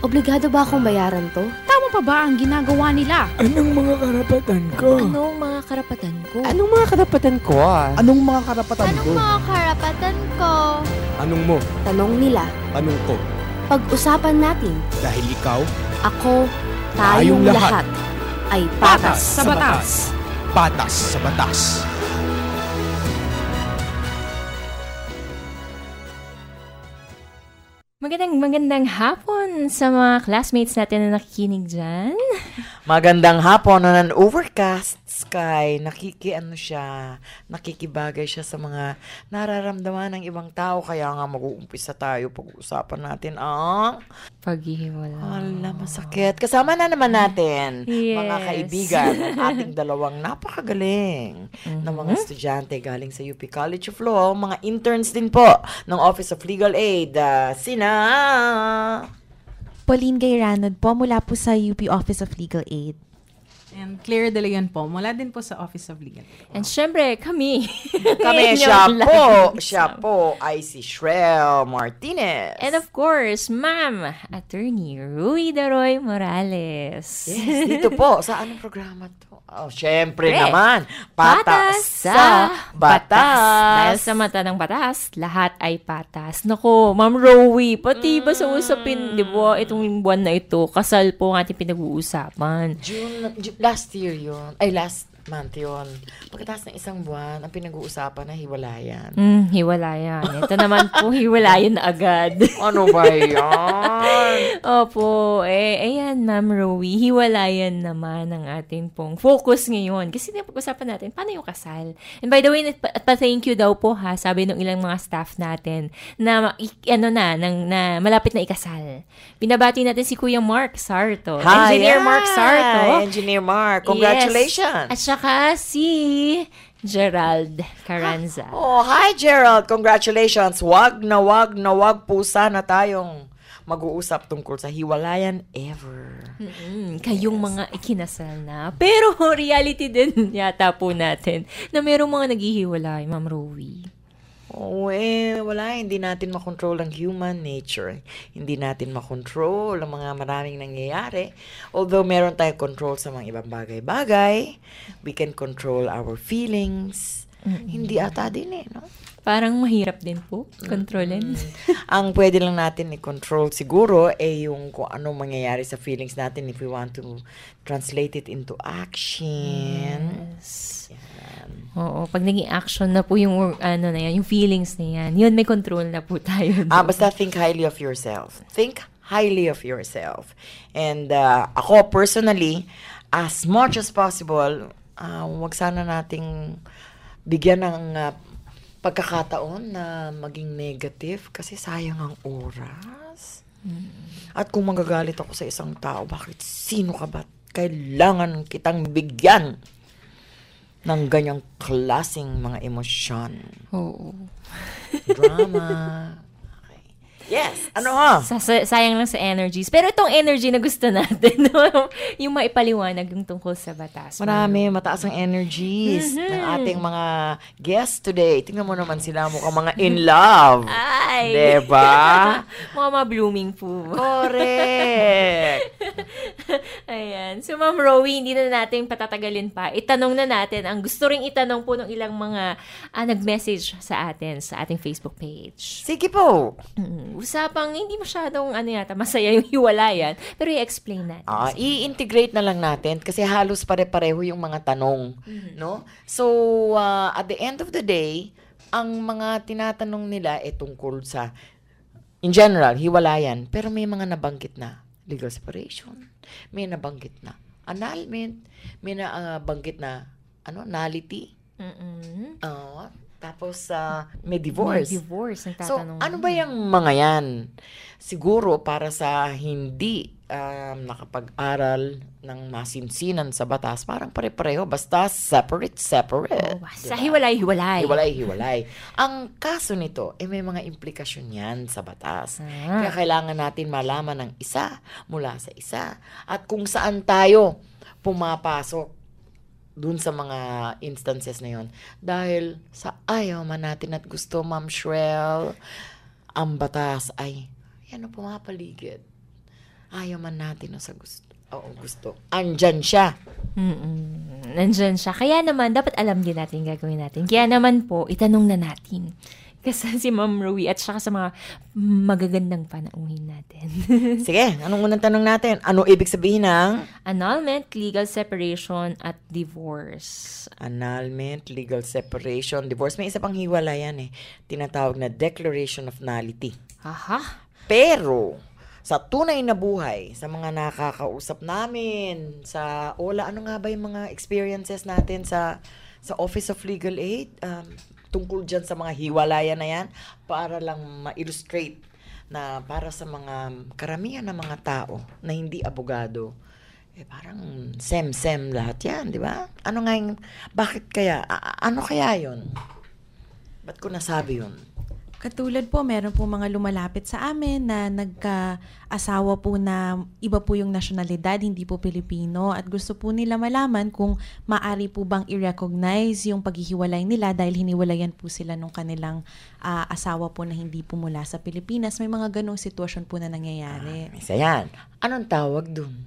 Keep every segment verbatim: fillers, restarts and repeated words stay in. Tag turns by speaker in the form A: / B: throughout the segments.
A: Obligado ba akong bayaran to?
B: Tama pa ba ang ginagawa nila?
C: Anong mga karapatan ko?
A: Anong mga karapatan ko?
C: Anong mga karapatan ko ah?
D: Anong mga karapatan
E: Anong
D: ko?
E: mga karapatan ko?
C: Anong mo?
A: Tanong nila.
C: Anong ko?
A: Pag-usapan natin.
C: Dahil ikaw,
A: Ako,
C: Tayong
A: tayong
C: lahat.
A: lahat ay patas
B: Sa batas.
C: Patas sa batas.
F: Magandang magandang hapon sa mga classmates natin na nakikinig dyan.
G: Magandang hapon na ng overcast sky. Nakiki, ano siya, nakikibagay siya sa mga nararamdaman ng ibang tao. Kaya nga mag-uumpisa tayo, pag-uusapan natin ang...
F: Paghihiwala.
G: Ala, masakit. Kasama na naman natin,
F: Yes.
G: mga kaibigan, ang ating dalawang napakagaling na mga estudyante galing sa U P College of Law, mga interns din po ng Office of Legal Aid. Uh, sina...
H: Pauline Gayranod po mula po sa U P Office of Legal Aid.
B: And Claire De Leon po, mula din po sa Office of Legal.
F: And syempre, kami.
G: Kami,
F: Inyong
G: siya po,
F: live.
G: siya po ay si Shrel Martinez.
F: And of course, Ma'am, Attorney Rui Daroy Morales.
G: Yes, dito po. Sa anong programa to? Oh, syempre
F: Pre,
G: naman. Patas sa
F: Dahil
G: batas.
F: sa mata ng batas, lahat ay patas. Nako, Ma'am Rui, pati ba sa usapin, di ba, itong buwan na ito, kasal po ang ating pinag-uusapan.
G: June, Ju- last year yun. Ay, last month yun. Pagkatapos ng isang buwan, ang pinag-uusapan na hiwalayan.
F: Hmm, hiwalayan. Ito naman po, hiwalayan na agad.
G: Ano ba yan?
F: Opo, eh, ayan, Ma'am Rowie, hiwalayan naman ang ating pong focus ngayon. Kasi napag-usapan natin, paano yung kasal? And by the way, at, at pa-thank you daw po ha, sabi ng ilang mga staff natin, na, ma- i- ano na, nang, na malapit na ikasal. Binabati natin si Kuya Mark Sarto.
G: Hi,
F: Engineer
G: yeah.
F: Mark Sarto.
G: Engineer Mark, congratulations.
F: Yes. At saka si Gerald Carranza.
G: Oh, hi Gerald, congratulations. Wag na wag na wag po sana tayong mag-uusap tungkol sa hiwalayan ever.
F: Mm, kayong mga ikinasal na. Pero reality din yata po natin na merong mga naghihiwalay, Ma'am Rowie.
G: Oo, eh, wala. Hindi natin makontrol ang human nature. Hindi natin makontrol ang mga maraming nangyayari. Although meron tayong control sa mga ibang bagay-bagay, we can control our feelings. Mm-hmm. Hindi ata din eh, no?
F: Parang mahirap din po, kontrolin.
G: Mm-hmm. Ang pwede lang natin i-control siguro eh yung kung ano mangyayari sa feelings natin if we want to translate it into action.
F: Yes.
G: Yan.
F: Oo, pag naging action na po yung ano na yan, yung feelings na yan, yun may control na po tayo.
G: Ah, basta think highly of yourself. Think highly of yourself. And uh, ako personally, as much as possible, uh, wag sana nating bigyan ng uh, pagkakataon na maging negative kasi sayang ang oras. Hmm. At kung magagalit ako sa isang tao, bakit sino ka ba? Kailangan kitang bigyan ng ganyang klaseng mga emosyon.
F: Oo.
G: Drama. Okay. Yes. Ano ha?
F: Sa, sa- sayang lang sa energies. Pero itong energy na gusto natin, no? Yung maipaliwanag yung tungkol sa batas.
G: Marami, mataas ang energies
F: Mhm.
G: ng ating mga guests today. Tingnan mo naman sila, mukhang mga in love.
F: Ay!
G: Diba?
F: Mama blooming po.
G: Correct.
F: Ayan. So, Ma'am Rowie, hindi na natin patatagalin pa. Itanong na natin ang gusto ring itanong po ng ilang mga ah, nag-message sa atin sa ating Facebook page.
G: Sige po.
F: Mm, usapang hindi masyadong ano yata, masaya yung hiwalayan, pero i-explain natin.
G: Ah, i-integrate na lang natin kasi halos pare-pareho yung mga tanong, no? So, uh, at the end of the day, ang mga tinatanong nila ay tungkol sa, in general, hiwalayan, pero may mga nabanggit na legal separation, may nabanggit na annulment, may nabanggit na ano, nullity.
F: Mm-mm.
G: Uh, tapos uh, may divorce.
F: May divorce,
G: So,
F: nagtatanong.
G: ano ba yung mga yan? Siguro para sa hindi um, nakapag-aral ng masinsinan sa batas, parang pare-pareho, basta separate, separate.
F: Oh, sa hiwalay-hiwalay.
G: Hiwalay, hiwalay. Ang kaso nito, eh, may mga implikasyon yan sa batas.
F: Ah.
G: Kaya kailangan natin malaman ng isa mula sa isa. At kung saan tayo pumapasok dun sa mga instances na yon. Dahil sa ayaw man natin at gusto, Ma'am Shrel, ang batas ay yan ang pumapaligid ayaw man natin o sa gusto. Oo, gusto. Andyan siya.
F: Mm-mm. Nandyan siya. Kaya naman, dapat alam din natin gagawin natin. Kaya naman po, itanong na natin. Kasi si Ma'am Rowie at saka sa mga magagandang panauhin natin.
G: Sige, anong unang tanong natin? Ano ibig sabihin ng
F: Annulment, legal separation, at divorce.
G: annulment, legal separation, divorce? May isa pang hiwalayan eh. Tinatawag na declaration of nullity.
F: Aha.
G: Pero, sa tunay na buhay, sa mga nakakausap namin, sa Ola, ano nga ba yung mga experiences natin sa sa Office of Legal Aid? Um, tungkol dyan sa mga hiwalayan na yan, para lang ma-illustrate na para sa mga karamihan ng mga tao na hindi abogado, eh parang sem-sem lahat yan, di ba? Ano nga yung, bakit kaya? A- ano kaya yun? Ba't ko nasabi yun?
D: Katulad po, meron po mga lumalapit sa amin na nagka-asawa po na iba po yung nasyonalidad, hindi po Pilipino, at gusto po nila malaman kung maari po bang i-recognize yung paghihiwalay nila dahil hiniwalayan po sila nung kanilang uh, asawa po na hindi po mula sa Pilipinas. May mga ganong sitwasyon po na nangyayari.
G: Ah, isa yan. Anong tawag dun?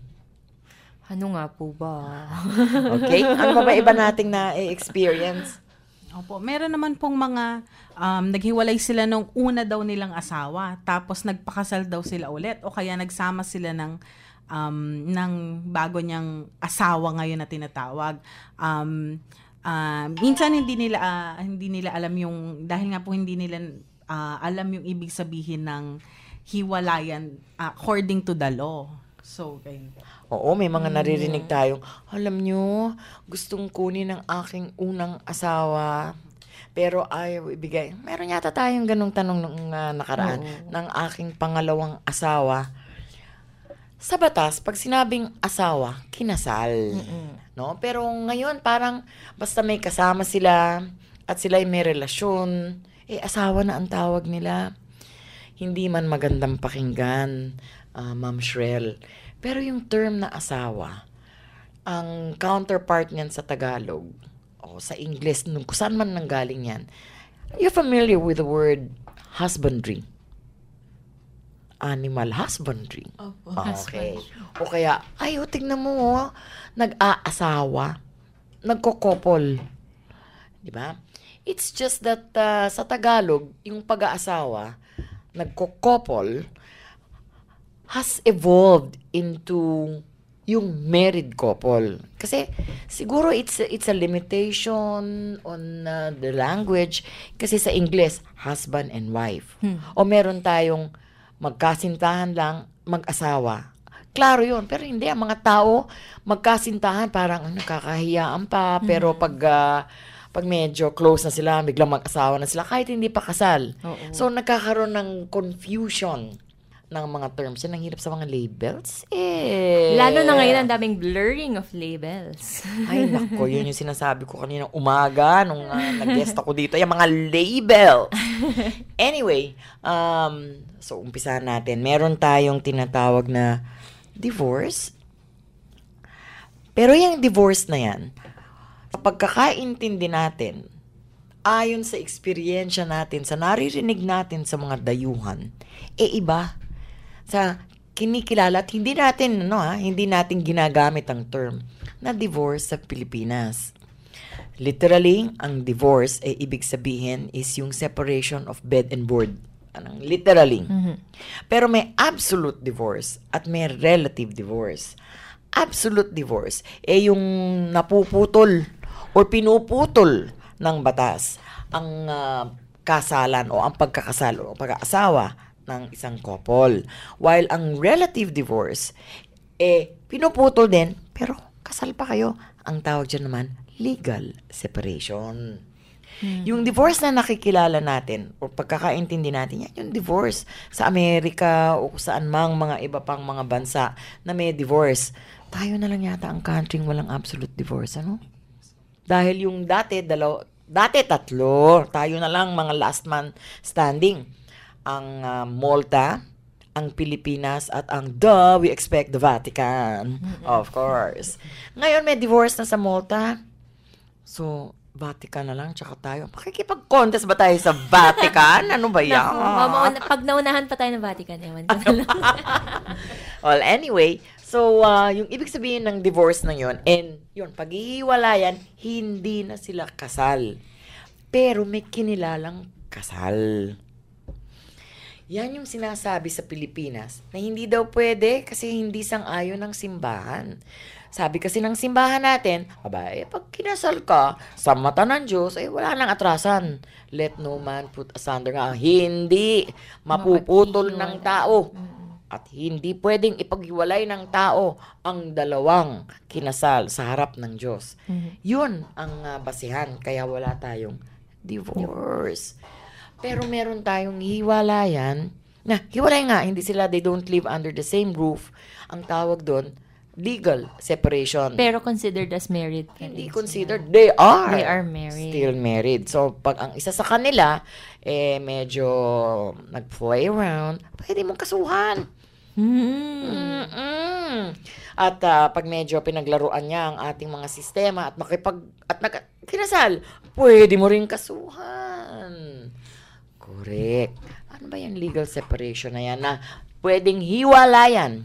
F: Ano nga po ba?
G: Okay? Ano ba ba iba nating na-experience?
B: Opo, meron naman pong mga um, naghiwalay sila nung una daw nilang asawa, tapos nagpakasal daw sila ulit, o kaya nagsama sila ng um, ng bago niyang asawa ngayon na tinatawag. Um, uh, minsan hindi nila uh, hindi nila alam yung, dahil nga po hindi nila uh, alam yung ibig sabihin ng hiwalayan uh, according to the law. So, kayo.
G: Oo, may mga naririnig tayong, alam nyo, gustong kunin ng aking unang asawa, pero ayaw ibigay. Meron yata tayong ganong tanong nung uh, nakaraan, Oo. ng aking pangalawang asawa. Sa batas, pag sinabing asawa, kinasal. Mm-mm. No? Pero ngayon, parang basta may kasama sila at sila ay may relasyon, eh asawa na ang tawag nila. Hindi man magandang pakinggan, uh, Ma'am Shrel. Pero yung term na asawa, ang counterpart niyan sa Tagalog o sa English, nung kung saan man nanggaling yan, you're familiar with the word husbandry. Animal husbandry.
D: Opo.
G: Okay. O kaya, ay, o, tignan mo, oh, nag-aasawa, nagkokopol. Di ba? It's just that uh, sa Tagalog, yung pag-aasawa, nagkokopol, has evolved into yung married couple. Kasi siguro it's a, it's a limitation on uh, the language, kasi sa English, husband and wife. Hmm. O meron tayong magkasintahan lang, mag-asawa. Klaro yun, pero hindi. Ang mga tao, magkasintahan, parang nakakahiyaan pa, hmm. pero pag... Uh, pag medyo close na sila, biglang mag-asawa na sila, kahit hindi pa kasal. Oo. So, nagkakaroon ng confusion ng mga terms. Yan ang hirap sa mga labels. Eh.
F: Lalo na ngayon, ang daming blurring of labels.
G: Ay, nako, yun yung sinasabi ko kanina umaga nung uh, nag-guest ako dito. Yung mga labels. Anyway, um, so, umpisahan natin. Meron tayong tinatawag na divorce. Pero yung divorce na yan, pagkakaintindi natin, ayon sa eksperyensya natin, sa naririnig natin sa mga dayuhan, eh iba. Sa kinikilala at hindi natin, ano ha, hindi natin ginagamit ang term na divorce sa Pilipinas. Literally, ang divorce, eh ibig sabihin is yung separation of bed and board. Anong literally. Mm-hmm. Pero may absolute divorce at may relative divorce. Absolute divorce, eh yung napuputol o pinuputol ng batas ang uh, kasalan o ang pagkakasal o pag-aasawa ng isang couple. While ang relative divorce, eh, pinuputol din, pero kasal pa kayo. Ang tawag dyan naman, legal separation. Hmm. Yung divorce na nakikilala natin o pagkakaintindi natin, yan yung divorce sa Amerika o saan mang mga iba pang mga bansa na may divorce. Tayo na lang yata ang country walang absolute divorce, ano? Dahil yung dati, dalaw, dati tatlo, tayo na lang mga last man standing. Ang uh, Malta, ang Pilipinas, at ang, duh, we expect the Vatican. Of course. Ngayon may divorce na sa Malta. So, Vatican na lang, tsaka tayo. Makikipag-contest ba tayo sa Vatican? Ano ba yan?
F: Naku, mauna, pag naunahan pa tayo ng Vatican, ewan ko na lang.
G: Well, anyway, so uh, yung ibig sabihin ng divorce na yun, and yun, paghihiwalayan, hindi na sila kasal. Pero may kinilalang kasal. Yan yung sinasabi sa Pilipinas na hindi daw pwede kasi hindi sang-ayon ng simbahan. Sabi kasi ng simbahan natin, aba, eh, pag kinasal ka sa mata ng Diyos, eh, wala nang atrasan. Let no man put asunder nga. Hindi mapuputol ng tao. At hindi pwedeng ipaghiwalay ng tao ang dalawang kinasal sa harap ng Diyos. Yun ang uh, basihan. Kaya wala tayong divorce. Pero meron tayong hiwalayan. Na, hiwalay nga. Hindi sila, they don't live under the same roof. Ang tawag doon, legal separation.
F: Pero considered as married. pa
G: Hindi
F: rin
G: considered. They are.
F: They are married.
G: Still married. So, pag ang isa sa kanila, eh, medyo nag-play around, pwede mong kasuhan.
F: Hmm.
G: Mm-mm. At ah, pag medyo pinaglaruan niya ang ating mga sistema at makipag at nag kinasal, pwede mo rin kasuhan. Correct. Ano ba yung legal separation na yan na pwedeng hiwalayan?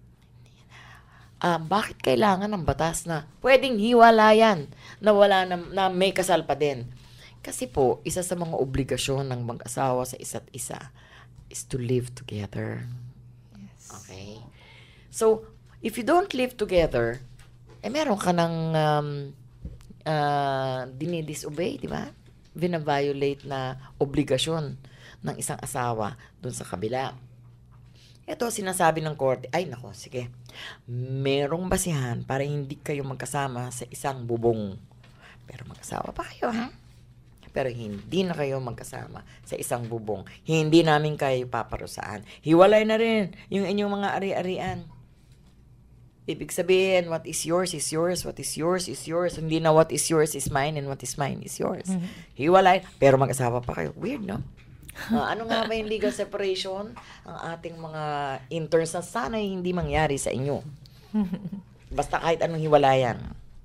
G: Ah, bakit kailangan ng batas na pwedeng hiwalayan na wala na, na may kasal pa din? Kasi po, isa sa mga obligasyon ng mag-asawa sa isa't isa is to live together. Okay? So, if you don't live together, eh meron ka ng um, uh, dinidisobey, di ba? Vina-violate na obligasyon ng isang asawa dun sa kabila. Ito, sinasabi ng korte, ay nako, sige, merong basihan para hindi kayo magkasama sa isang bubong. Pero mag-asawa pa kayo, ha? Pero hindi na kayo magkasama sa isang bubong. Hindi namin kayo paparusaan. Hiwalay na rin yung inyong mga ari-arian. Ibig sabihin, what is yours is yours, what is yours is yours. Hindi na what is yours is mine and what is mine is yours. Mm-hmm. Hiwalay, pero mag-asawa pa kayo. Weird, no? Uh, ano nga ba yung legal separation? Ang ating mga interns na sana hindi mangyari sa inyo. Basta kahit anong hiwalayan.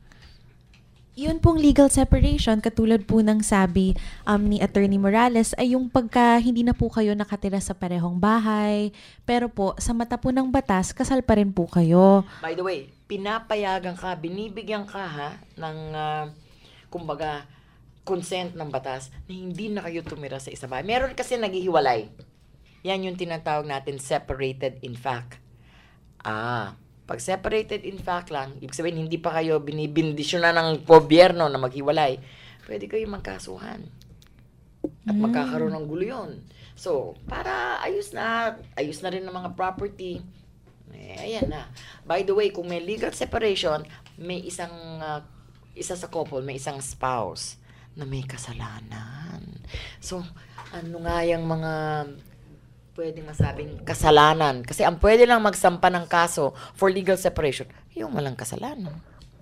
D: Yun pong legal separation, katulad po ng sabi um, ni Attorney Morales, ay yung pagka hindi na po kayo nakatira sa parehong bahay, pero po, sa mata po ng batas, kasal pa rin po kayo.
G: By the way, pinapayagan ka, binibigyan ka ha, ng, uh, kumbaga, consent ng batas na hindi na kayo tumira sa isa bahay. Meron kasi naghihiwalay. Yan yung tinatawag natin separated in fact. Ah, pag separated in fact lang, ibig sabihin hindi pa kayo binibindisyonan ng gobyerno na maghiwalay, pwede kayo magkasuhan. At mm. magkakaroon ng gulo yun. So, para ayos na, ayos na rin ng mga property, eh, ayan na. By the way, kung may legal separation, may isang, uh, isa sa couple, may isang spouse na may kasalanan. So, ano nga yung mga pwedeng masabing kasalanan? Kasi ang pwede lang magsampa ng kaso for legal separation, yung walang kasalanan.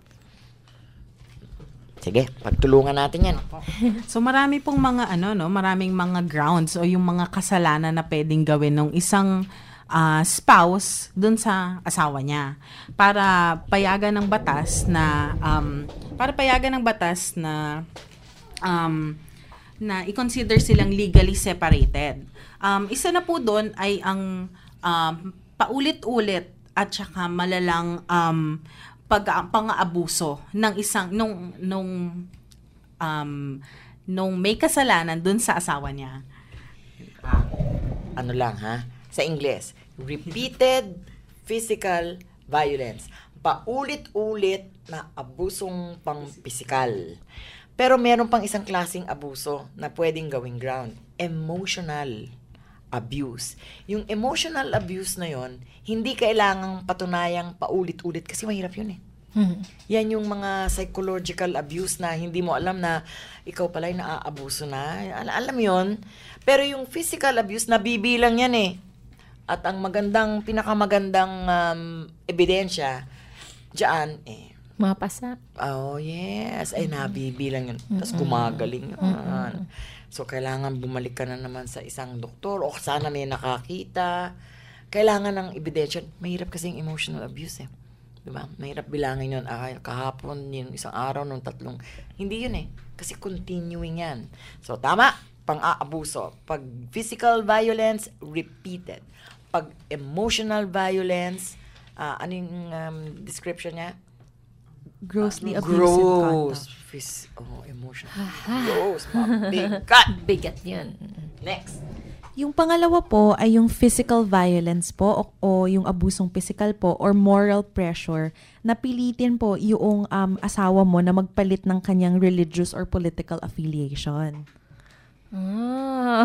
G: Sige, pagtulungan natin yan.
B: So marami pong mga ano no, maraming mga grounds o yung mga kasalanan na pwedeng gawin ng isang uh, spouse dun sa asawa niya para payagan ng batas na um, para payagan ng batas na um, na i-consider silang legally separated. Um, isa na po doon ay ang um, paulit-ulit at saka malalang um, pag pang-aabuso ng isang nung nung um, nung may kasalanan doon sa asawa niya.
G: Ah, ano lang ha? Sa Ingles, repeated physical violence. Paulit-ulit na abusong pang-pisikal. Pero meron pang isang klaseng abuso na pwedeng gawing ground. Emotional abuse. Yung emotional abuse na yon, hindi kailangang patunayang paulit-ulit kasi mahirap yun eh. Hmm. Yan yung mga psychological abuse na hindi mo alam na ikaw pala yung naaabuso na. Al- alam yon. Pero yung physical abuse, nabibilang yan eh. At ang magandang, pinakamagandang um, ebidensya dyan eh,
F: mapasa.
G: Oh, yes. Ay, nabibilang yun. Tapos gumagaling yun. So, kailangan bumalik ka na naman sa isang doktor o sana may nakakita. Kailangan ng ebidensya. Mahirap kasi yung emotional abuse eh. Diba? Mahirap bilangin yun. Ah, kahapon, yun, isang araw, nung tatlong. Hindi yun eh. Kasi continuing yan. So, tama. Pang-aabuso. Pag physical violence, repeated. Pag emotional violence, ah, ano yung um, description niya?
D: Grossly
G: Ah,
D: abusive
G: gross.
D: conduct.
G: Phys- oh, emotion. Gross. Mabigat.
F: Bigat yun.
G: Next.
D: Yung pangalawa po ay yung physical violence po o, o yung abusong physical po or moral pressure na pilitin po yung um, asawa mo na magpalit ng kanyang religious or political affiliation.
F: Ah.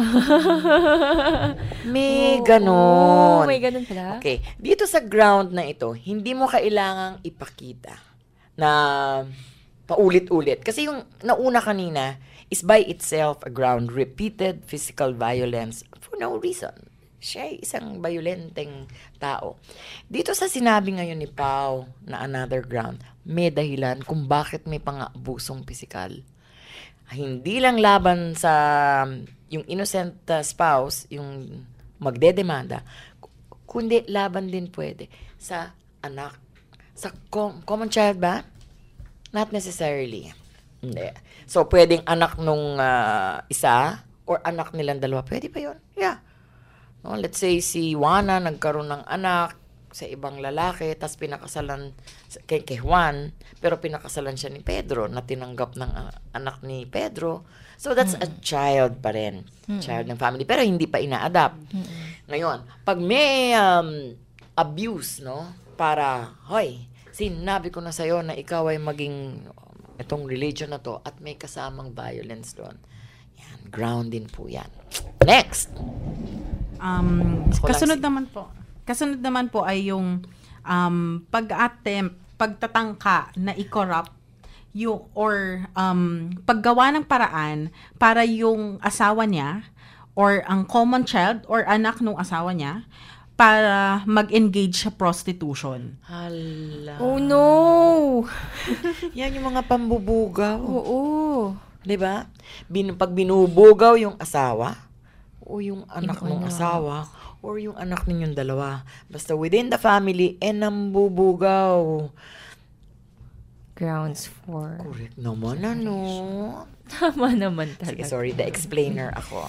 G: May
F: Oo,
G: ganon.
F: may ganon pala.
G: Okay. Dito sa ground na ito, hindi mo kailangang ipakita na paulit-ulit. Kasi yung nauna kanina is by itself a ground. Repeated physical violence for no reason. Siya ay isang violenteng tao. Dito sa sinabi ngayon ni Pao na another ground, may dahilan kung bakit may pang-abusong physical. Hindi lang laban sa yung innocent uh, spouse, yung magdedemanda, kundi laban din pwede sa anak. Sa com- common child ba? Not necessarily. Hindi. So, pwedeng anak nung uh, isa or anak nilang dalawa. Pwede ba yun? Yeah. No, let's say si Juana nagkaroon ng anak sa ibang lalaki, tapos pinakasalan kay, kay Juan, pero pinakasalan siya ni Pedro na tinanggap ng uh, anak ni Pedro. So, that's mm-hmm. a child pa rin. Mm-hmm. Child ng family. Pero hindi pa ina-adapt. Mm-hmm. Ngayon, pag may um, abuse, no, para, hoy, sinabi ko na sa'yo na ikaw ay maging um, itong religion na to at may kasamang violence doon. Yan, ground din po yan. Next!
B: Um,
G: Ako lang
B: kasunod
G: si-
B: naman po. Kasunod naman po ay yung um, pag-attempt, pagtatangka na i-corrupt yung, or um, paggawa ng paraan para yung asawa niya or ang common child or anak ng asawa niya para mag-engage sa prostitution.
G: Hala.
F: Oh no!
G: Yan yung mga pambubugaw.
F: Oo.
G: Diba? Bin, pag binubugaw yung asawa, o yung anak
F: Yung
G: ng
F: anak.
G: asawa, or yung anak ninyong dalawa. Basta within the family, eh, nambubugaw.
F: Grounds for...
G: Correct naman, ano?
F: Tama naman talaga.
G: Sige, sorry, the explainer ako.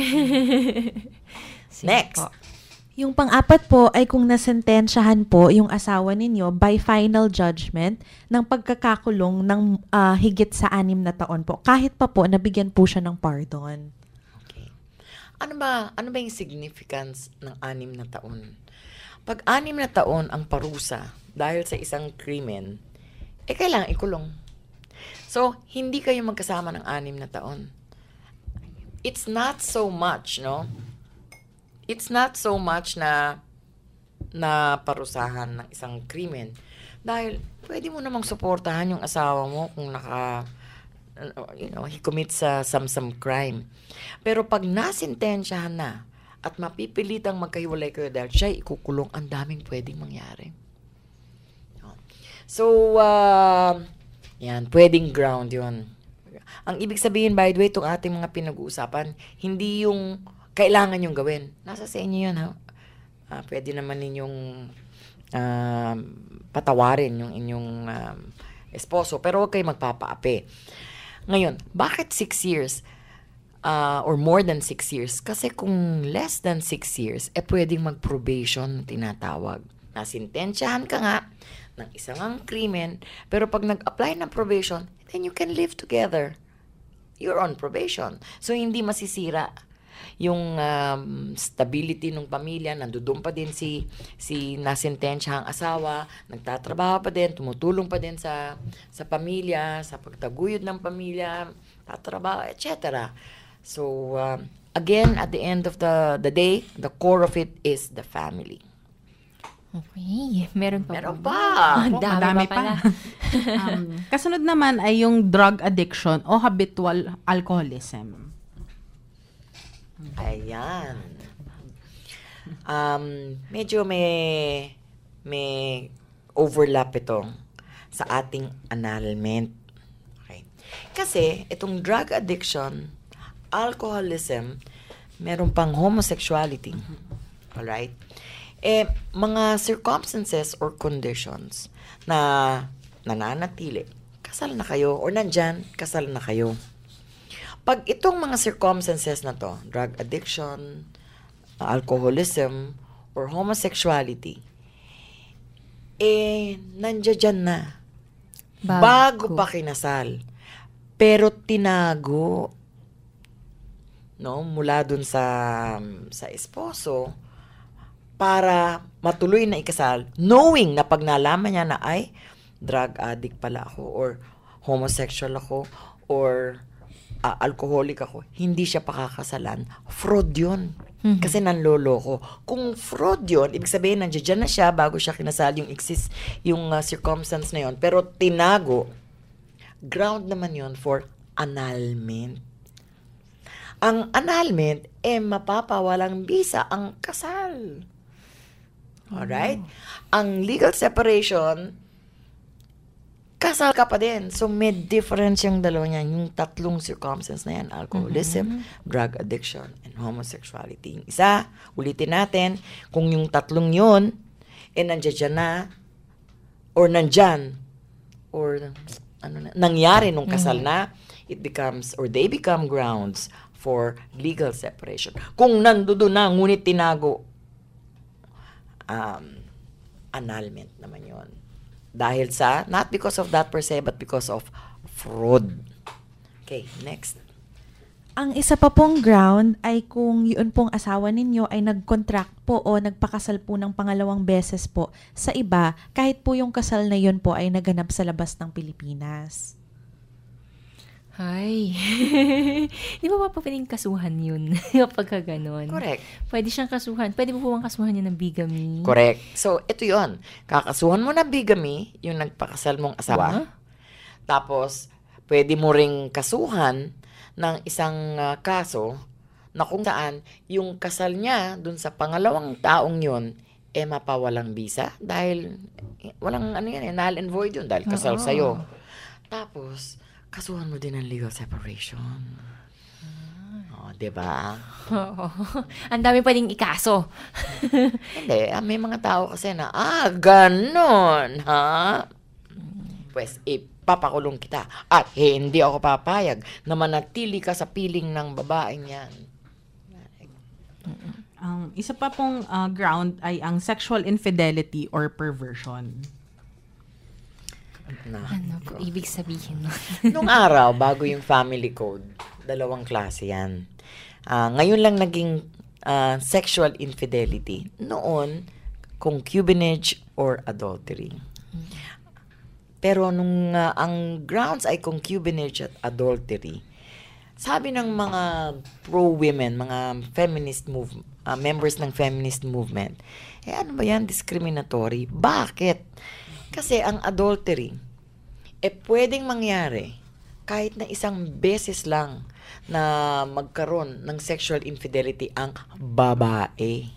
F: Sige
G: Next.
F: po.
D: Yung pang-apat po ay kung nasentensyahan po yung asawa ninyo by final judgment ng pagkakakulong ng ah, higit sa anim na taon po. Kahit pa po, nabigyan po siya ng pardon.
G: Okay. Ano ba, ano ba yung significance ng anim na taon? Pag anim na taon ang parusa dahil sa isang krimen, eh kailangan ikulong. So, hindi kayo magkasama ng anim na taon. It's not so much, no? It's not so much na na parusahan ng isang krimen. Dahil pwede mo namang suportahan yung asawa mo kung naka, you know, he commits sa some some crime. Pero pag nasintensyahan na at mapipilitang magkahiwalay kayo dahil siya ikukulong, ang daming pwedeng mangyari. So, uh, yan, pwedeng ground yun. Ang ibig sabihin, by the way, itong ating mga pinag-uusapan, hindi yung kailangan yung gawin. Nasa sa inyo yun, ha? Uh, pwede naman ninyong uh, patawarin yung inyong um, esposo, pero huwag kayo magpapaapi. Ngayon, bakit six years? Uh, or more than six years? Kasi kung less than six years, eh pwedeng mag-probation tinatawag. Nasintensyahan ka nga ng isang ang krimen, pero pag nag-apply ng probation, then you can live together. You're on probation. So, hindi masisira yung um, stability ng pamilya, nandoon pa din si si nasentensyahang asawa, nagtatrabaho pa din, tumutulong pa din sa sa pamilya, sa pagtaguyod ng pamilya, tatrabaho, et cetera. So um, again, at the end of the the day, the core of it is the family.
F: Okay. Meron pa
G: Meron
F: ba?
G: pa.
F: Ang
B: Oh,
F: dami,
B: madami
F: pa pala.
B: um, kasunod naman ay yung drug addiction o habitual alcoholism.
G: Ayan. Um, medyo may may overlap ito sa ating annulment. Okay. Kasi itong drug addiction, alcoholism, meron pang homosexuality. Alright? Eh, mga circumstances or conditions na nananatili, kasal na kayo, or nandyan, kasal na kayo. Pag itong mga circumstances na to, drug addiction, alcoholism, or homosexuality, eh, nandiyan na.
F: Bago.
G: Bago pa kinasal. Pero tinago. No? Mula dun sa, sa esposo, para matuloy na ikasal, knowing na pag nalaman niya na, ay, drug addict pala ako, or homosexual ako, or uh, alcoholic ako, hindi siya pakakasalan. Fraud yun. Mm-hmm. Kasi nanloloko. Kung fraud yun, ibig sabihin, nandiyan na siya bago siya kinasal, yung exist, yung uh, circumstance na yun, pero tinago, ground naman yun for annulment. Ang annulment, eh, mapapawalang bisa ang kasal. Alright? Ang legal separation, kasal ka pa din. So, may difference yung dalawa niyan. Yung tatlong circumstances na yan. Alcoholism, mm-hmm. drug addiction, and homosexuality. Yung isa, ulitin natin, kung yung tatlong yun, eh, nandiyan na, or nandyan, or ano na, nangyari nung kasal mm-hmm. na, it becomes, or they become grounds for legal separation. Kung nandoon na, ngunit tinago, um, annulment naman yon. Dahil sa, not because of that per se, but because of fraud. Okay, next.
D: Ang isa pa pong ground ay kung yun pong asawa ninyo ay nag-contract po o nagpakasal po ng pangalawang beses po sa iba, kahit po yung kasal na yun po ay naganap sa labas ng Pilipinas.
F: Ay. Di ba pa pwedeng kasuhan yun kapag ganon?
G: Correct.
F: Pwede siyang kasuhan. Pwede mo po bang kasuhan niya ng bigamy?
G: Correct. So, ito yon. Kakasuhan mo ng bigamy, yung nagpakasal mong asawa.
F: Uh-huh.
G: Tapos, pwede mo ring kasuhan ng isang uh, kaso na kung saan yung kasal niya dun sa pangalawang taong yun, eh mapawalang bisa. Dahil, eh, walang ano yan eh, null and void yun dahil kasal
F: Uh-huh.
G: sa'yo. Tapos, kasuhan mo din ng legal separation. Oh, 'di ba?
F: Oo. Ang dami pwedeng ikaso.
G: Hindi, ah, may mga tao kasi na, ah, ganon, ha? Pues, ipapakulong kita. At hindi ako papayag na manatili ka sa piling ng babaeng yan.
B: Ang isa pa pong uh, ground ay ang sexual infidelity or perversion.
G: Na.
F: Ano po ibig sabihin nun?
G: Nung araw, bago yung family code, dalawang klase yan. Uh, ngayon lang naging uh, sexual infidelity. Noon, concubinage or adultery. Pero nung uh, ang grounds ay concubinage at adultery, sabi ng mga pro-women, mga feminist move, uh, members ng feminist movement, eh ano ba yan? Discriminatory. Bakit? Kasi ang adultery, eh pwedeng mangyari kahit na isang beses lang na magkaroon ng sexual infidelity ang babae.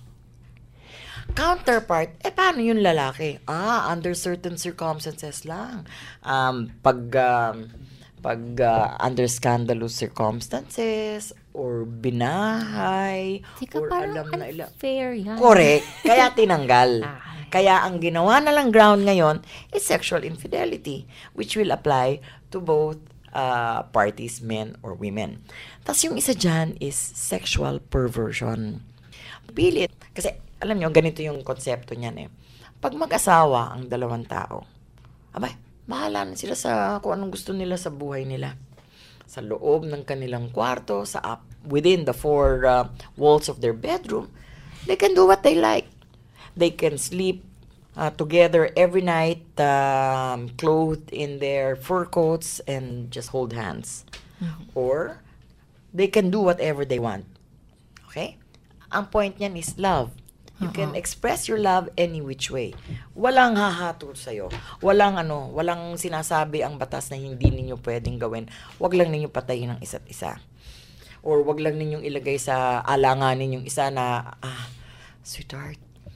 G: Counterpart, eh paano yung lalaki? Ah, under certain circumstances lang. Um, pag, um, pag uh, under scandalous circumstances, or binahay,
F: Teka,
G: or
F: parang
G: alam na ila.
F: unfair yan.
G: Correct. Kaya tinanggal.
F: Ah.
G: Kaya ang ginawa na lang ground ngayon is sexual infidelity, which will apply to both uh, parties, men or women. Tapos yung isa dyan is sexual perversion. Pilit. Kasi alam nyo, ganito yung konsepto niyan eh. Pag mag-asawa ang dalawang tao, abay, bahala na sila sa kung anong gusto nila sa buhay nila. Sa loob ng kanilang kwarto, sa up, within the four uh, walls of their bedroom, they can do what they like. They can sleep uh, together every night, um, clothed in their fur coats and just hold hands. Mm-hmm. Or, they can do whatever they want. Okay? Ang point niyan is love. You uh-huh. can express your love any which way. Walang hahatol sa'yo. Walang ano, walang sinasabi ang batas na hindi ninyo pwedeng gawin. Wag lang ninyo patayin ang isa't isa. Or wag lang ninyong ilagay sa alanganin yung isa na, ah, sweetheart,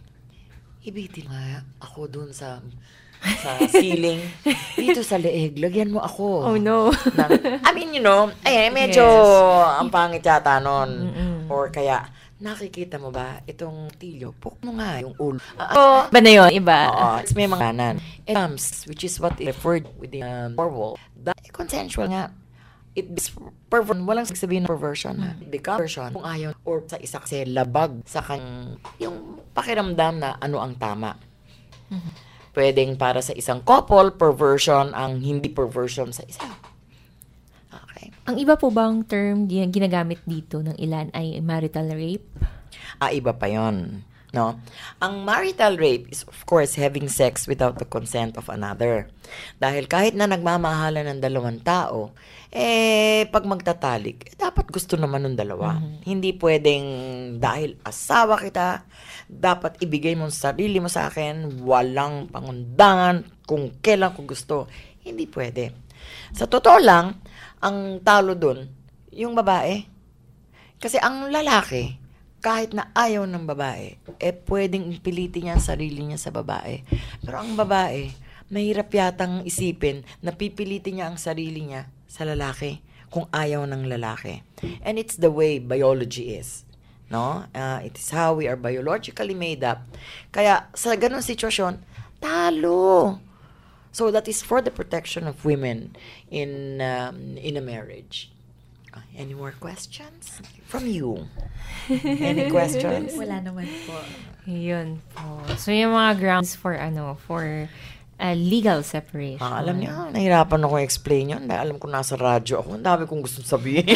G: ibitin nga ako dun sa sa ceiling. Dito sa leeg, lagyan mo ako.
F: Oh no.
G: Ng, I mean, you know, eh, medyo
F: Yes.
G: ang pangit yata nun.
F: Mm-mm.
G: Or kaya, nakikita mo ba itong tilyo? Puk mo nga yung ulo. Uh,
F: Iba na yun, iba.
G: Oo, it's may mga kanan. It comes, which is what is referred with the uh, four-wall. That consensual nga. It is perversion. Walang sabihin ng perversion. Ha? It becomes perversion kung ayaw or sa isa kasi labag sa kanyang yung pakiramdam na ano ang tama. Mm-hmm. Pwedeng para sa isang couple, perversion ang hindi perversion sa isa. Okay.
F: Ang iba po bang term di- ginagamit dito ng ilan ay marital rape?
G: Ah, iba pa yon, no? Ang marital rape is of course having sex without the consent of another. Dahil kahit na nagmamahalan ng dalawang tao, eh, pag magtatalik, eh, dapat gusto naman ng dalawa. Mm-hmm. Hindi pwedeng dahil asawa kita, dapat ibigay mo ang sarili mo sa akin, walang pangundangan kung kailan ko gusto. Hindi pwede. Sa totoo lang, ang talo dun, yung babae. Kasi ang lalaki, kahit na ayaw ng babae, eh pwedeng pilitin niya ang sarili niya sa babae. Pero ang babae, mahirap yatang isipin na pipilitin niya ang sarili niya sa lalaki kung ayaw ng lalaki. And it's the way biology is. No? Uh, it is how we are biologically made up. Kaya sa ganung sitwasyon, talo. So that is for the protection of women in um, in a marriage. Uh, any more questions from you? Any questions?
D: Wala naman po.
F: Yun po. So, yung mga grounds for, ano, for uh, legal separation.
G: Ah, alam niyo, nahirapan ako explain yun. Dahil alam ko nasa radyo ako. Ang dami kong gusto sabihin.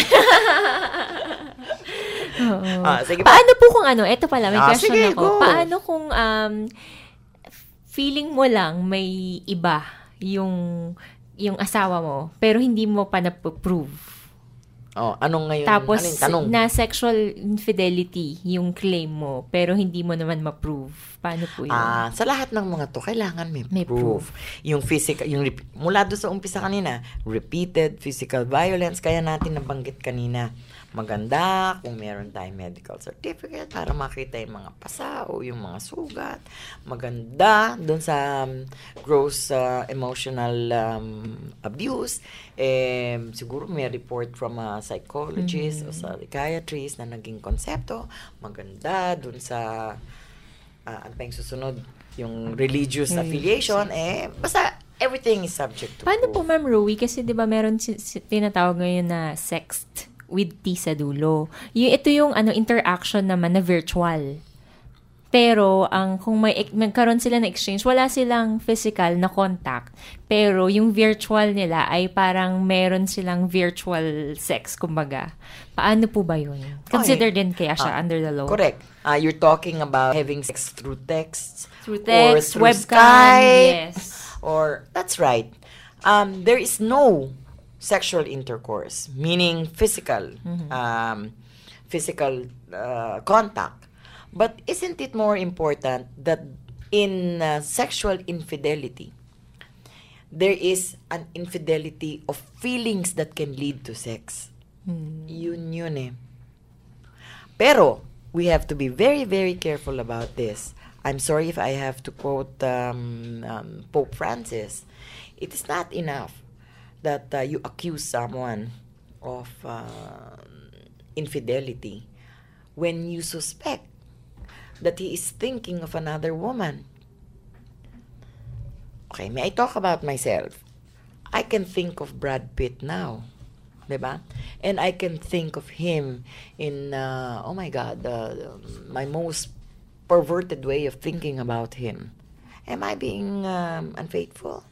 F: Oo.
G: Ah, sige pa.
F: Paano po kung ano, eto pala, may
G: Ah,
F: question
G: sige,
F: ako.
G: go.
F: Paano kung um, feeling mo lang may iba yung yung asawa mo, pero hindi mo pa na-prove?
G: Oh, anong ngayon?
F: Tapos,
G: Anong tanong?
F: na sexual infidelity yung claim mo, pero hindi mo naman ma-prove. Paano po yun?
G: Ah, sa lahat ng mga to, kailangan may,
F: May
G: proof. Yung physical, yung rep- mula doon sa umpisa kanina, repeated physical violence, kaya natin nabanggit kanina. Maganda kung meron tayong medical certificate para makita yung mga pasa o yung mga sugat. Maganda doon sa um, gross uh, emotional um, abuse. Eh, siguro may report from a psychologist mm-hmm. o psychiatrist na naging konsepto. Maganda doon sa uh, ano pa yung susunod? Yung religious
F: Mm-hmm.
G: affiliation. Eh, basta everything is subject to
F: Paano po,
G: proof.
F: Ma'am Rowie? Kasi di ba meron si, si, tinatawag ngayon na sext with T sa dulo. Y- ito yung ano interaction naman na virtual. Pero ang kung may magkaroon sila ng exchange, wala silang physical na contact. Pero yung virtual nila ay parang meron silang virtual sex, kumbaga. Paano po ba yun? Consider din kaya siya
G: Ah,
F: under the law.
G: Correct. Uh, you're talking about having sex through texts.
F: Through text,
G: or through
F: webcam,
G: Skype,
F: yes.
G: Or, that's right. Um, there is no sexual intercourse, meaning physical,
F: Mm-hmm.
G: um, physical uh, contact. But isn't it more important that in uh, sexual infidelity, there is an infidelity of feelings that can lead to sex?
F: Hmm.
G: Yun yun eh. Pero, we have to be very, very careful about this. I'm sorry if I have to quote um, um, Pope Francis. It is not enough that uh, you accuse someone of uh, infidelity when you suspect that he is thinking of another woman. Okay, may I talk about myself? I can think of Brad Pitt now. Diba? And I can think of him in, uh, oh my God, uh, my most perverted way of thinking about him. Am I being um, unfaithful?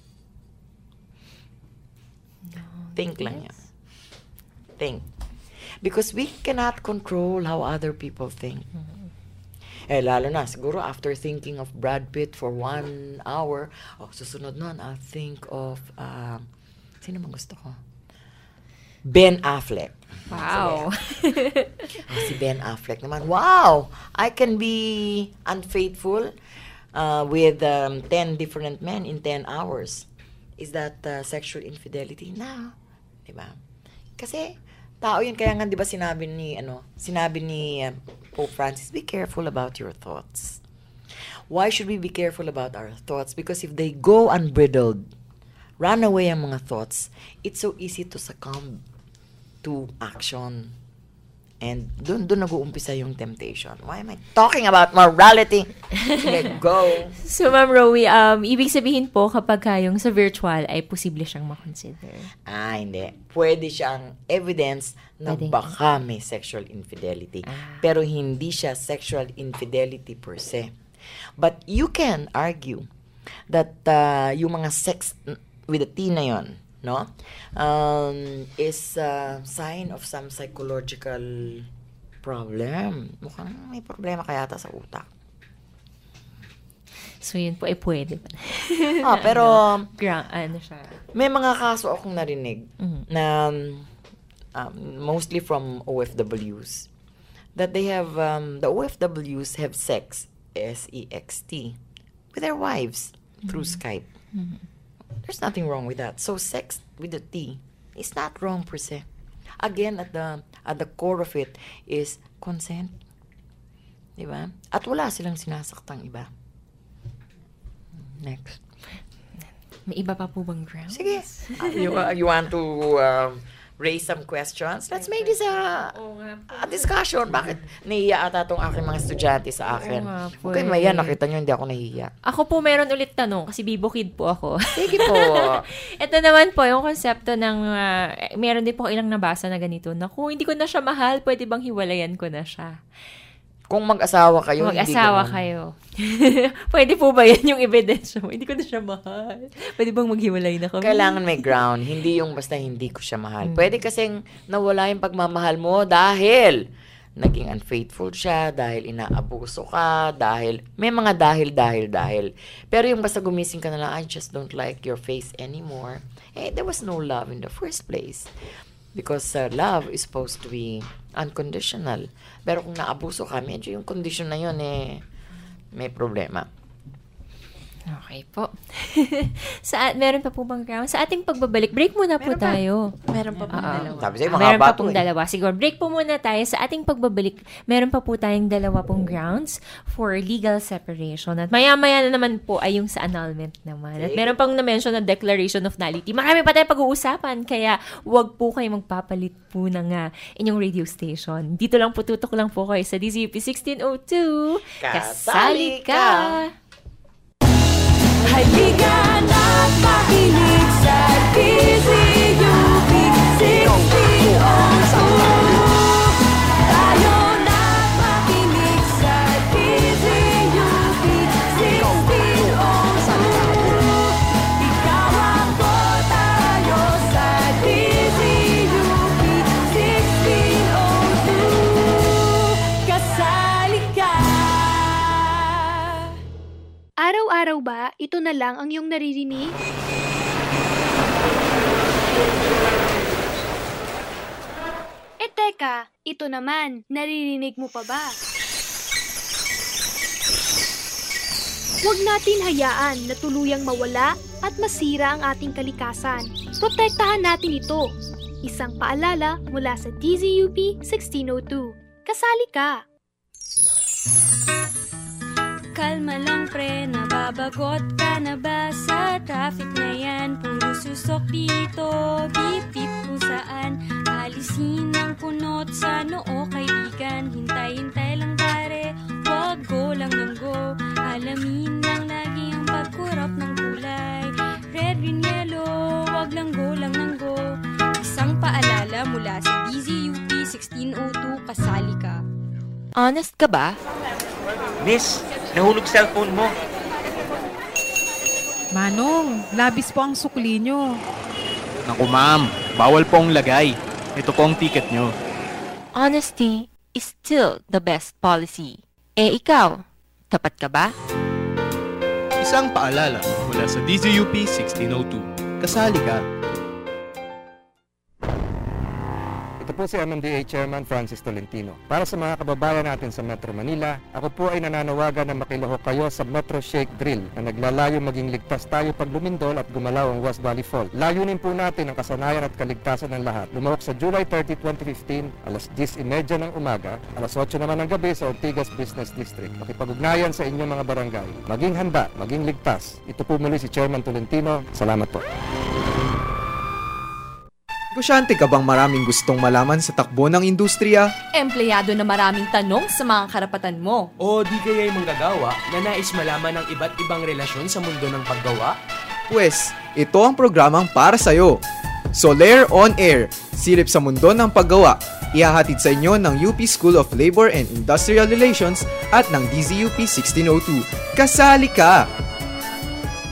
G: Think lang yan. Think. Because we cannot control how other people think. Eh, lalo na, siguro after thinking of Brad Pitt for one hour, oh, susunod nun, I'll think of, uh, sino man gusto ko? Ben Affleck.
F: Wow.
G: Oh, si Ben Affleck naman, wow! I can be unfaithful uh, with um, ten different men in ten hours. Is that uh, sexual infidelity? No. Diba? Kasi, tao yun. Kaya nga, di ba sinabi ni, ano, sinabi ni uh, Pope Francis, be careful about your thoughts. Why should we be careful about our thoughts? Because if they go unbridled, run away ang mga thoughts, it's so easy to succumb to action. And dun, dun nag-uumpisa yung temptation. Why am I talking about morality? Sige, go.
F: So, Ma'am Rowie, um, ibig sabihin po kapag yung sa virtual ay posible siyang makonsider.
G: Ah, hindi. Pwede siyang evidence na
F: Pwede.
G: baka may sexual infidelity.
F: Ah.
G: Pero hindi siya sexual infidelity per se. But you can argue that uh, yung mga sex with the T na yon, no? Um, is a sign of some psychological problem. Mukhang may problema kaya ata sa utak.
F: So, yun po ay pwede pa.
G: Ah, pero
F: Gra- ano siya?
G: may mga kaso akong narinig
F: Mhm.
G: na um, mostly from O F Ws that they have, um, the O F Ws have sex, S E X T, with their wives through Skype. There's nothing wrong with that. So sex with the T is not wrong per se. Again, at the at the core of it is consent. Diba? At wala silang sinasaktang iba. Next.
F: May iba pa po bang grounds?
G: Sige. Uh, you, uh, you want to um, raise some questions? Let's make this a,
F: Oo nga po.
G: a discussion. Bakit nahiya ata itong aking mga estudyante sa akin?
F: Oo nga po
G: Okay,
F: eh.
G: maya, nakita nyo, hindi ako nahiya.
F: Ako po meron ulit tanong kasi Bibo Kid po ako.
G: Sige po.
F: Ito naman po, yung konsepto ng, uh, meron din po ilang nabasa na ganito, na kung hindi ko na siya mahal, pwede bang hiwalayan ko na siya?
G: Kung mag-asawa kayo,
F: Kung
G: hindi
F: mag-asawa
G: ganun.
F: kayo. Pwede po ba yan yung ebidensya mo? Hindi ko na siya mahal. Pwede bang maghiwalay na kami?
G: Kailangan may ground. Hindi yung basta hindi ko siya mahal.
F: Hmm.
G: Pwede kasing nawala yung pagmamahal mo dahil naging unfaithful siya, dahil inaabuso ka, dahil may mga dahil, dahil, dahil. Pero yung basta gumising ka na lang, I just don't like your face anymore. Eh, there was no love in the first place. Because uh, love is supposed to be unconditional. Pero kung naabuso ka, medyo yung condition na yun, eh, may problema.
F: Okay po. sa, meron pa po bang ground? Sa ating pagbabalik, break muna po
G: Meron pa.
F: tayo.
D: Meron pa po
F: Oo.
D: dalawa.
G: Sabi sa'yo,
F: Ah,
G: mga
F: meron pa
G: bato
F: pong
G: eh.
F: dalawa. Siguro, break po muna tayo. Sa ating pagbabalik, meron pa po tayong dalawa pong grounds for legal separation. At maya-maya na naman po ay yung sa annulment naman. At meron pang na-mention na declaration of nullity. Marami pa tayong pag-uusapan, kaya wag po kayo magpapalit po ng uh, inyong radio station. Dito lang po, tutok lang po kayo sa D Z U P sixteen oh two.
G: Kasali ka!
E: Halika na't makinig sa D Z U P sixteen oh two. Tayo na't makinig sa D Z U P sixteen oh two. Ikaw ako, tayo sa D Z U P sixteen oh two. Kasali ka!
I: Araw-araw ba, ito na lang ang iyong naririnig? Eh teka, ito naman, naririnig mo pa ba? Huwag natin hayaan na tuluyang mawala at masira ang ating kalikasan. Protektahan natin ito. Isang paalala mula sa D Z U P sixteen oh two. Kasali ka! Kalma lang pre, nababagot ka na ba sa traffic na yan? Puro susok dito, bip-bip kung saan. Alisin ang kunot sa noo kaibigan. Hintay-hintay lang pare, wag go lang ng go. Alamin lang lagi ang pagkurap ng kulay. Red, green, yellow, wag lang go lang ng go. Isang paalala mula sa D Z U P sixteen oh two, kasali ka.
F: Honest ka ba?
J: Miss, nahulog cellphone mo.
K: Manong, labis po ang sukli nyo.
C: Naku ma'am, bawal pong lagay. Ito po ang ticket nyo.
F: Honesty is still the best policy. Eh ikaw, tapat ka ba?
C: Isang paalala mula sa D Z U P sixteen oh two. Kasali ka.
L: Ito po si M M D A Chairman Francis Tolentino. Para sa mga kababayan natin sa Metro Manila, ako po ay nananawagan na makilahok kayo sa Metro Shake Drill na naglalayo maging ligtas tayo pag lumindol at gumalaw ang West Valley Fault. Layunin po natin ang kasanayan at kaligtasan ng lahat. Lumahok sa July thirtieth, twenty fifteen, alas diyes trenta ng umaga, alas otso naman ng gabi sa Ortigas Business District. Makipag-ugnayan sa inyong mga barangay. Maging handa, maging ligtas. Ito po muli si Chairman Tolentino. Salamat po.
M: Negosyante ka bang maraming gustong malaman sa takbo ng industriya?
E: Empleyado na maraming tanong sa mga karapatan mo.
N: O di kaya'y manggagawa na nais malaman ang iba't ibang relasyon sa mundo ng paggawa?
M: Pwes, ito ang programang para sa'yo. Soler On Air, silip sa mundo ng paggawa. Ihahatid sa inyo ng U P School of Labor and Industrial Relations at ng D Z U P sixteen oh two. Kasali ka!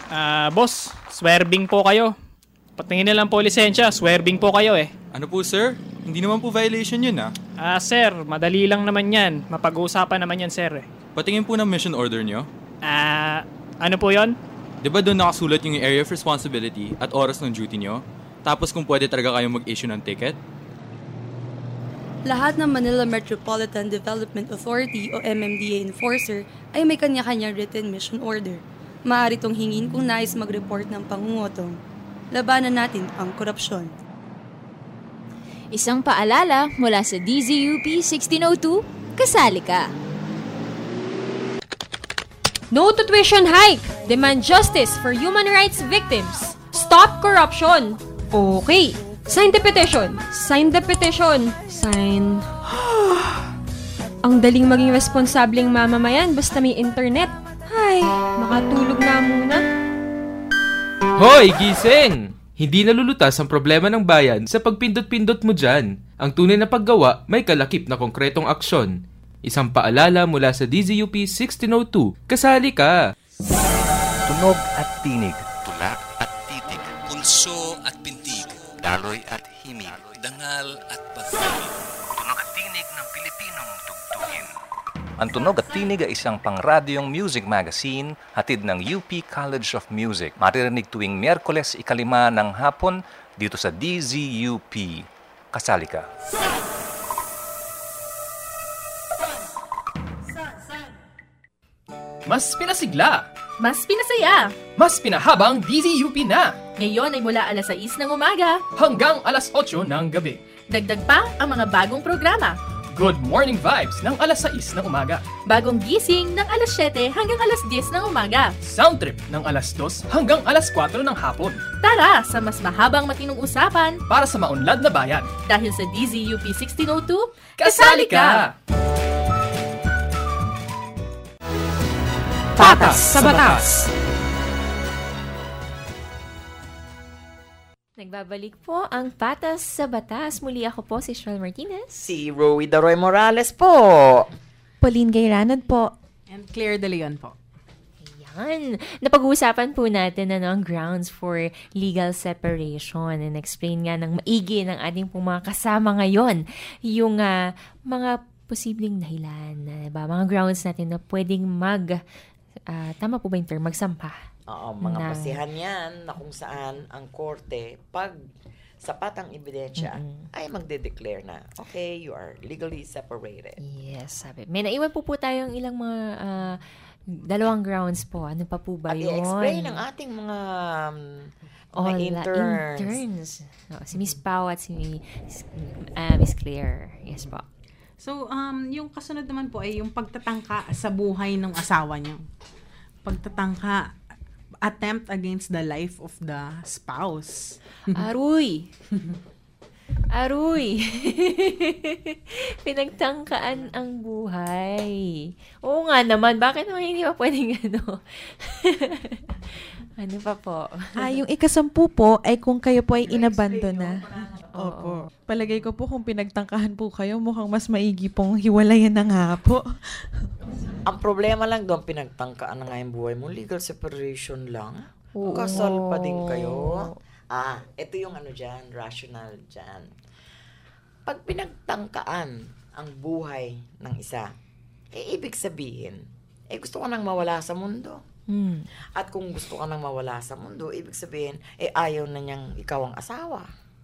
O: Ah, boss, swerving po kayo. Patingin na lang po lisensya, swerving po kayo eh.
P: Ano po sir? Hindi naman po violation yun ah.
O: Ah, sir, madali lang naman yan. Mapag-uusapan naman yan, sir eh.
P: Patingin po ng mission order nyo.
O: Ah, ano po yon?
P: Di ba doon nakasulat yung area of responsibility at oras ng duty nyo? Tapos kung pwede talaga kayong mag-issue ng ticket?
Q: Lahat ng Manila Metropolitan Development Authority o M M D A enforcer ay may kanya-kanyang written mission order. Maaari itong hingin kung nais mag-report ng pangungutong. Labanan natin ang korupsyon.
R: Isang paalala mula sa D Z U P sixteen oh two, kasali ka.
S: No to tuition hike! Demand justice for human rights victims. Stop corruption! Okay. Sign the petition. Sign the petition. Sign. Ang daling maging responsableng mamamayan basta may internet. Ay, makatulog na muna.
T: Hoy, gising! Hindi nalulutas ang problema ng bayan sa pagpindot-pindot mo dyan. Ang tunay na paggawa may kalakip na konkretong aksyon. Isang paalala mula sa D Z U P sixteen oh two, kasali ka!
U: Tunog at tinig.
V: Tula at titig. Pulso at pintig.
U: Daloy at himig.
V: Dangal at pagkain.
U: Tunog at tinig ng Pilipinong tugtugin. Ang Tunog at Tinig ay isang pangradyong music magazine hatid ng U P College of Music. Maririnig tuwing Miyerkules ikalima ng hapon dito sa D Z U P. Kasali ka.
N: Mas pinasigla.
E: Mas pinasaya.
N: Mas pinahabang D Z U P na.
E: Ngayon ay mula alas sais ng umaga
N: hanggang alas otso ng gabi.
E: Dagdag pa ang mga bagong programa.
N: Good Morning Vibes ng alas sais ng umaga.
E: Bagong gising ng alas siyete hanggang alas diyes ng umaga.
N: Sound Trip ng alas dos hanggang alas kwatro ng hapon.
E: Tara sa mas mahabang matinong usapan
N: para sa maunlad na bayan.
E: Dahil sa D Z U P sixteen oh two,
N: kasali ka!
S: Patas sa Batas.
F: Nagbabalik po ang Patas sa Batas. Muli ako po si Cheryl Martinez.
G: Si Rowie Daroy Morales po.
D: Pauline Gayranad po.
B: And Claire De Leon po.
F: Ayan. Napag-uusapan po natin ano, ang grounds for legal separation and explain nga ng maigi ng ating pong mga kasama ngayon yung uh, mga posibleng dahilan, uh, ba? Mga grounds natin na pwedeng mag, uh, tama po ba yung term, magsampa?
G: Oo, mga
F: ng...
G: basihan yan na kung saan ang korte, pag sapat ang ebidensya, mm-hmm. ay magde-declare na, okay, you are legally separated.
F: Yes, sabi. May naiwan po po tayong ilang mga uh, dalawang grounds po. Ano pa po ba
G: At
F: yun?
G: At i-explain ng ating mga, um, mga interns.
F: interns. No, si Miss Pau at si uh, Miss Claire. Yes po.
B: So, um, yung kasunod naman po ay yung pagtatangka sa buhay ng asawa niyo. Pagtatangka, attempt against the life of the spouse.
F: Aruy! Aruy! Pinagtangkaan ang buhay. Oo nga naman, bakit naman hindi pa pwedeng ano? Ano pa po?
D: Ah, yung ikasampu po ay kung kayo po ay inabandon na.
B: Opo.
D: Palagay ko po kung pinagtangkahan po kayo, mukhang mas maigi pong hiwalayan na nga po.
G: Ang problema lang doon, pinagtangkaan na nga yung buhay mo, legal separation lang.
F: Oo.
G: Kasal pa din kayo. Ah, ito yung ano dyan, rational dyan. Pag pinagtangkaan ang buhay ng isa, eh ibig sabihin, eh gusto ka nang mawala sa mundo.
F: Hmm.
G: At kung gusto ka nang mawala sa mundo, ibig sabihin, eh ayaw na niyang ikaw ang asawa.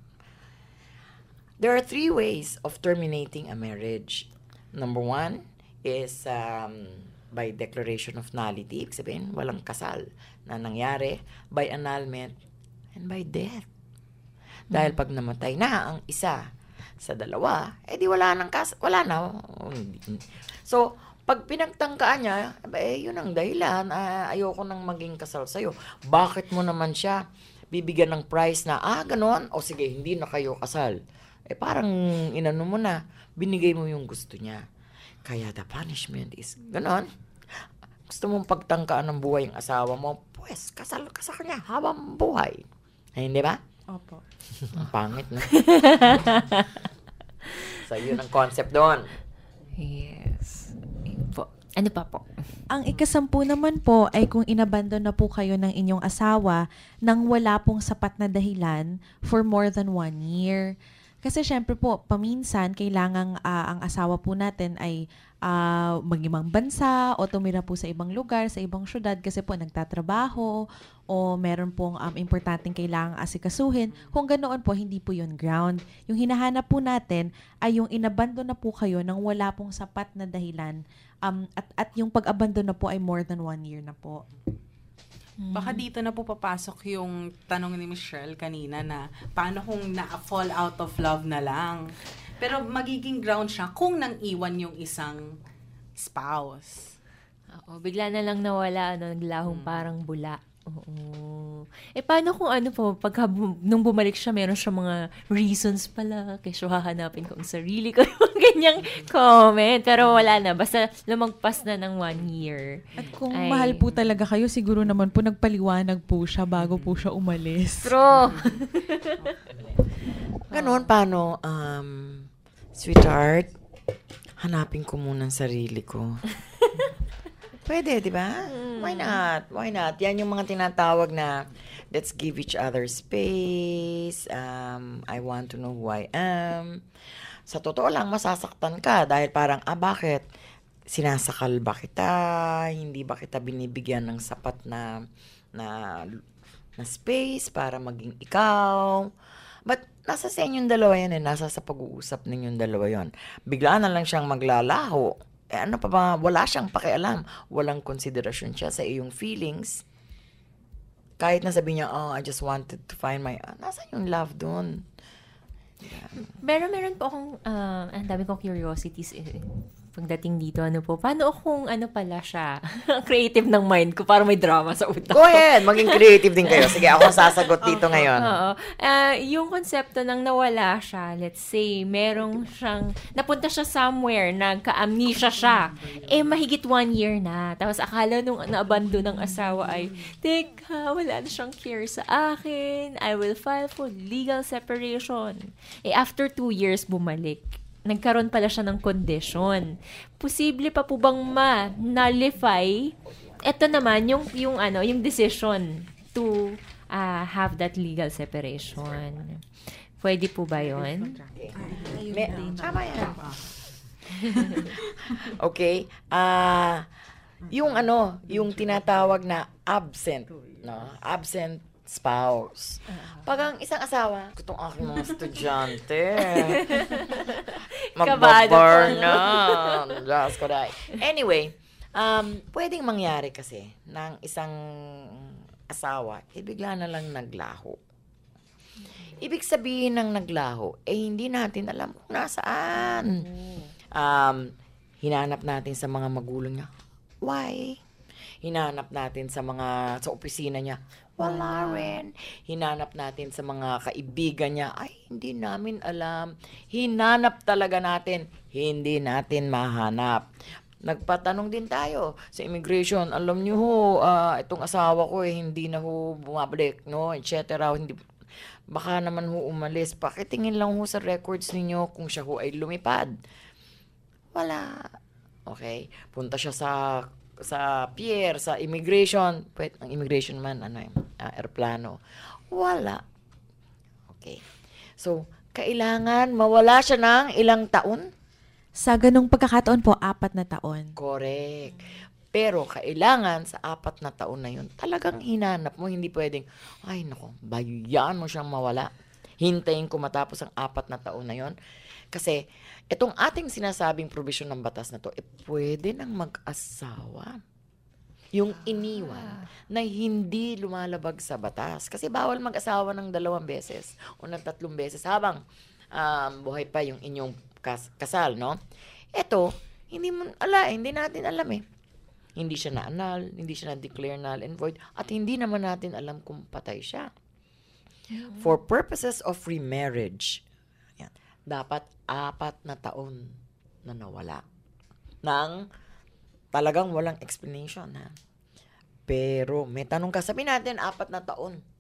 G: There are three ways of terminating a marriage. Number one is um, by declaration of nullity, ibig sabihin, walang kasal na nangyari, by annulment, and by death. Dahil pag namatay na ang isa sa dalawa, eh di wala nang kas wala na. So, pag pinagtangkaan niya, eh yun ang dahilan, uh, ayoko nang maging kasal sa'yo. Bakit mo naman siya bibigyan ng price na, ah, ganon? O sige, hindi na kayo kasal. Eh parang inano mo na, binigay mo yung gusto niya. Kaya the punishment is, ganon. Gusto mong pagtangkaan ng buhay ng asawa mo, pues, kasal ka sa kanya habang buhay. Ay, hindi ba?
B: Opo.
G: Ang pangit, no? So, yun ang concept doon.
F: Yes. Ayun po. Ano pa po?
D: Ang ikasampu naman po ay kung inabandon na po kayo ng inyong asawa nang wala pong sapat na dahilan for more than one year. Kasi syempre po, paminsan, kailangang uh, ang asawa po natin ay uh, mag-ibang bansa o tumira po sa ibang lugar, sa ibang syudad kasi po nagtatrabaho o meron pong um, importanteng kailangang asikasuhin. Kung ganoon po, hindi po yun ground. Yung hinahanap po natin ay yung inabandon na po kayo nang wala pong sapat na dahilan um, at, at yung pag-abandon na po ay more than one year na po.
B: Baka dito na po papasok yung tanong ni Michelle kanina na paano kung na-fall out of love na lang. Pero magiging ground siya kung nang iwan yung isang spouse.
F: Oo, bigla na lang nawala, ano, naglahong hmm. parang bula. Oo. Eh, paano kung ano po, pagka bu- nung bumalik siya, meron siya mga reasons pala, kaya siya hahanapin ko ang sarili ko, yung ganyang comment. Pero wala na, basta lumagpas na ng one year.
D: At kung
F: ay,
D: mahal po talaga kayo, siguro naman po nagpaliwanag po siya bago po siya umalis.
F: True.
G: Ganon, paano, um, sweetheart, hanapin ko muna ang sarili ko. Pwede, di ba? Mm. Why not? Why not? Yan yung mga tinatawag na let's give each other space. Um, I want to know who I am. Sa totoo lang, masasaktan ka dahil parang, ah, bakit? Sinasakal ba kita? Hindi ba kita binibigyan ng sapat na na, na space para maging ikaw? But nasa sa inyong dalawa yan eh. Nasa sa pag-uusap ninyong dalawa yon. Bigla na lang siyang maglalaho. Eh, ano pa ba, wala siyang pakialam. Walang konsiderasyon siya sa iyong feelings. Kahit na sabi niya, oh, I just wanted to find my, uh, nasa yung love doon. Yeah.
F: Pero meron po akong, uh, ang dami kong curiosities eh. Pagdating dito, ano po, paano kung ano pala siya? Creative ng mind ko, para may drama sa utak.
G: Go ahead, maging creative din kayo. Sige, ako sasagot dito ngayon.
F: Oo. Uh, yung konsepto ng nawala siya, let's say, merong siyang, napunta siya somewhere, nagka-amnesia siya. Eh, mahigit one year na. Tapos akala nung naabandon ng asawa ay, teka, wala na siyang care sa akin. I will file for legal separation. Eh, after two years, bumalik. Nagkaroon pala siya ng condition. Posible pa po bang ma-nullify? Ito naman, yung, yung, ano, yung decision to uh, have that legal separation. Pwede po ba yun?
G: May, tama yan. Okay. Ah, uh, yung ano, yung tinatawag na absent, no? Absent spouse. Pag ang isang asawa, kutong aking mga estudyante, magbabar na. Diyos ko dahil. Anyway, um, pwedeng mangyari kasi ng isang asawa, eh bigla na lang naglaho. Ibig sabihin ng naglaho, eh hindi natin alam kung nasaan. Um, hinanap natin sa mga magulang niya. Why? Hinanap natin sa mga, sa opisina niya. Wala rin. Hinanap natin sa mga kaibigan niya. Ay, hindi namin alam. Hinanap talaga natin. Hindi natin mahanap. Nagpatanong din tayo sa immigration. Alam niyo ho, uh, itong asawa ko eh, hindi na ho bumabalik, no? et cetera. Hindi, baka naman ho umalis. Pakitingin lang ho sa records ninyo kung siya ho ay lumipad. Wala. Okay? Punta siya sa sa pier, sa immigration. Pwede, ang immigration man, ano yung uh, aeroplano. Wala. Okay. So, kailangan mawala siya ng ilang taon?
D: Sa ganung pagkakataon po, apat na taon.
G: Correct. Pero kailangan sa apat na taon na yun, talagang hinanap mo, hindi pwedeng, ay nako, bayaan mo siyang mawala. Hintayin ko matapos ang apat na taon na yun. Kasi, itong ating sinasabing provision ng batas na to, eh, pwede nang mag-asawa. Yung iniwan na hindi lumalabag sa batas. Kasi bawal mag-asawa ng dalawang beses o ng tatlong beses habang um, buhay pa yung inyong kas- kasal, no? Ito, hindi mo, ala, hindi natin alam eh. Hindi siya na-annul, hindi siya na-declare null and void, at hindi naman natin alam kung patay siya. Mm-hmm. For purposes of remarriage, yan, dapat apat na taon na nawala. Nang talagang walang explanation, ha? Pero may tanong ka, sabihin natin, apat na taon.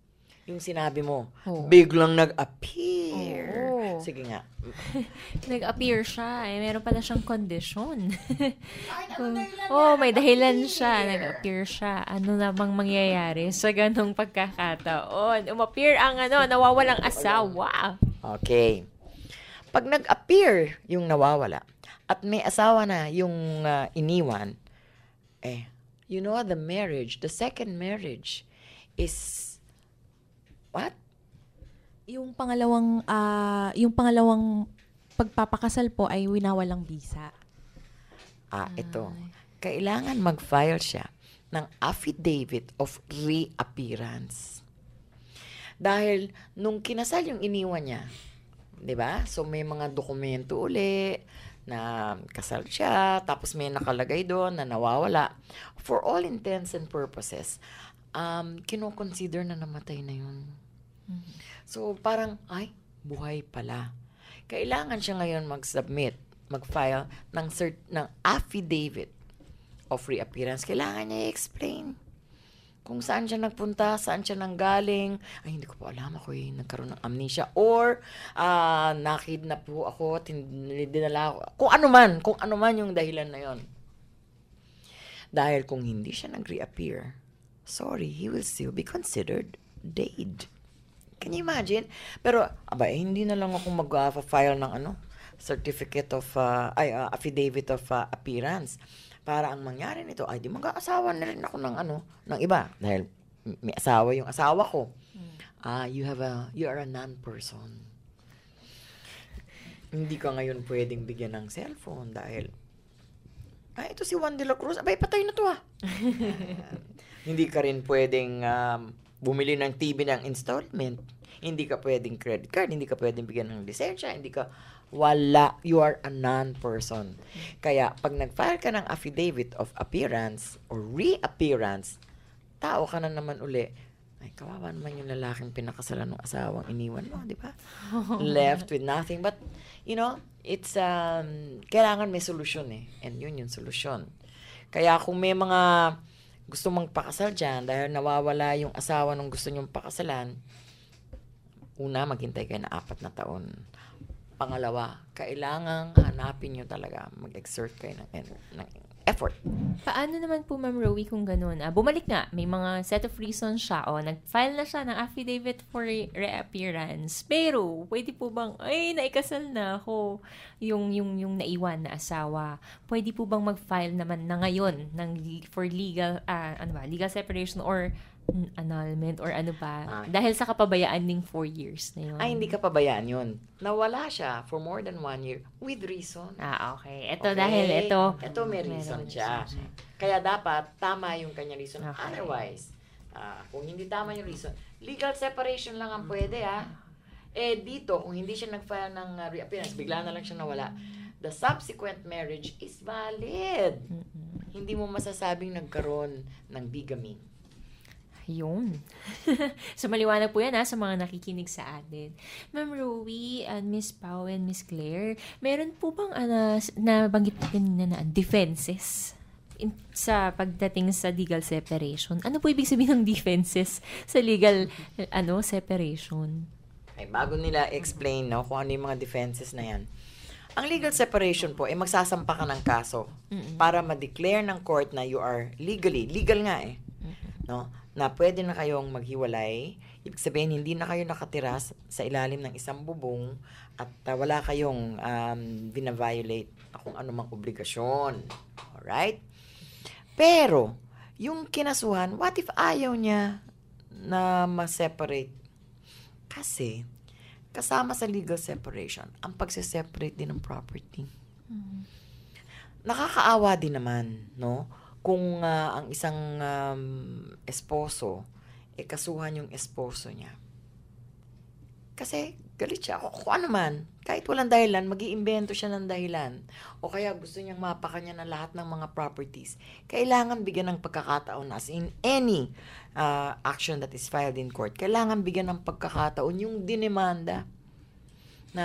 G: yung sinabi mo,
F: Oh.
G: biglang nag-appear.
F: Oo.
G: Sige nga.
F: Nag-appear siya. Eh, meron pala siyang kondisyon. Kung, oh, may dahilan siya. Nag-appear siya. Ano na bang mangyayari sa ganong pagkakataon? Umappear ang ano, nawawalang asawa.
G: Okay. Pag nag-appear yung nawawala at may asawa na yung uh, iniwan, eh, you know, the marriage, the second marriage is what?
D: Yung pangalawang ah, yung pangalawang pagpapakasal po ay winawalang bisa.
G: Ah, ito. Kailangan mag-file siya ng affidavit of reappearance. Dahil nung kinasal yung iniwan niya, 'di ba? So may mga dokumento uli na kasal siya, tapos may nakalagay doon na nawawala. For all intents and purposes, um, kino-consider na namatay na yun. So, parang, ay, buhay pala. Kailangan siya ngayon mag-submit, mag-file ng, cert- ng affidavit of reappearance. Kailangan niya i-explain kung saan siya nagpunta, saan siya nanggaling. Ay, hindi ko po alam, ako eh, nagkaroon ng amnesia. Or, uh, nakidnap po ako, tin- dinala ako. Kung ano man, kung ano man yung dahilan na yon. Dahil kung hindi siya nag-reappear, sorry, he will still be considered dead. Can you imagine? Pero, aba, eh, hindi na lang ako mag-file ng ano, certificate of, uh, ay, uh, affidavit of uh, appearance. Para ang mangyari nito, ay, di mag-aasawa na rin ako ng ano, ng iba. Dahil may asawa yung asawa ko. Ah, uh, you have a, you are a non-person. Hindi ka ngayon pwedeng bigyan ng cellphone dahil, ay, ito si Juan de la Cruz, abay, patay na to ah. Hindi ka rin pwedeng um, bumili ng T V ng installment. Hindi ka pwedeng credit card, hindi ka pwedeng bigyan ng lisensya, hindi ka, wala, you are a non-person. Kaya, pag nag-file ka ng affidavit of appearance or reappearance, tao ka na naman uli, ay, kawawa naman yung lalaking pinakasalan ng asawang iniwan mo, di ba? Left with nothing. But, you know, it's, um, kailangan may solusyon eh. And yun yung solusyon. Kaya kung may mga gusto mong pakasal dyan, dahil nawawala yung asawa nung gusto nyong pakasalan, una, maghintay kayo na apat na taon. Pangalawa, kailangang hanapin nyo talaga, mag-exert kayo ng, ng effort.
F: Paano naman po, Ma'am Rowie, kung ganun? Ah, bumalik nga, may mga set of reasons siya, o nag-file na siya ng affidavit for reappearance. Pero, pwede po bang, ay, naikasal na ako, yung, yung, yung naiwan na asawa. Pwede po bang mag-file naman na ngayon ng, for legal, ah, ano ba, legal separation or annulment or ano ba? Ah. Dahil sa kapabayaan ng four years na yun.
G: Ay, hindi kapabayaan yun. Nawala siya for more than one year with reason.
F: Ah, okay. Ito okay. Dahil ito.
G: Ito may reason siya. siya. Kaya dapat tama yung kanya reason. Okay. Otherwise, uh, kung hindi tama yung reason, legal separation lang ang pwede ah. Eh dito, kung hindi siya nag-file ng uh, reappearance, bigla na lang siya nawala, the subsequent marriage is valid. Mm-hmm. Hindi mo masasabing nagkaroon ng bigamy.
F: Yun. So, maliwanag po yan ha, sa mga nakikinig sa atin. Ma'am Rowie, and Miss Pau and Miss Claire, meron po bang uh, nabanggit natin na, na defenses in, sa pagdating sa legal separation? Ano po ibig sabihin ng defenses sa legal ano separation?
G: Ay, bago nila explain no, kung ano yung mga defenses na yan. Ang legal separation po, eh, magsasampa ka ng kaso mm-hmm. para ma-declare ng court na you are legally, legal nga eh, mm-hmm. no? Na pwede na kayong maghiwalay. Ibig sabihin, hindi na kayo nakatira sa ilalim ng isang bubong at uh, wala kayong um, bina-violate kung anumang obligasyon. Alright? Pero, yung kinasuhan, what if ayaw niya na ma-separate? Kasi, kasama sa legal separation, ang pagse-separate din ng property. Mm-hmm. Nakakaawa din naman, no? Kung uh, ang isang um, esposo, eh kasuhan yung esposo niya. Kasi galit siya. O kung ano man, kahit walang dahilan, mag-iimbento siya ng dahilan. O kaya gusto niyang mapakanya na lahat ng mga properties. Kailangan bigyan ng pagkakataon as in any uh, action that is filed in court. Kailangan bigyan ng pagkakataon yung dinemanda na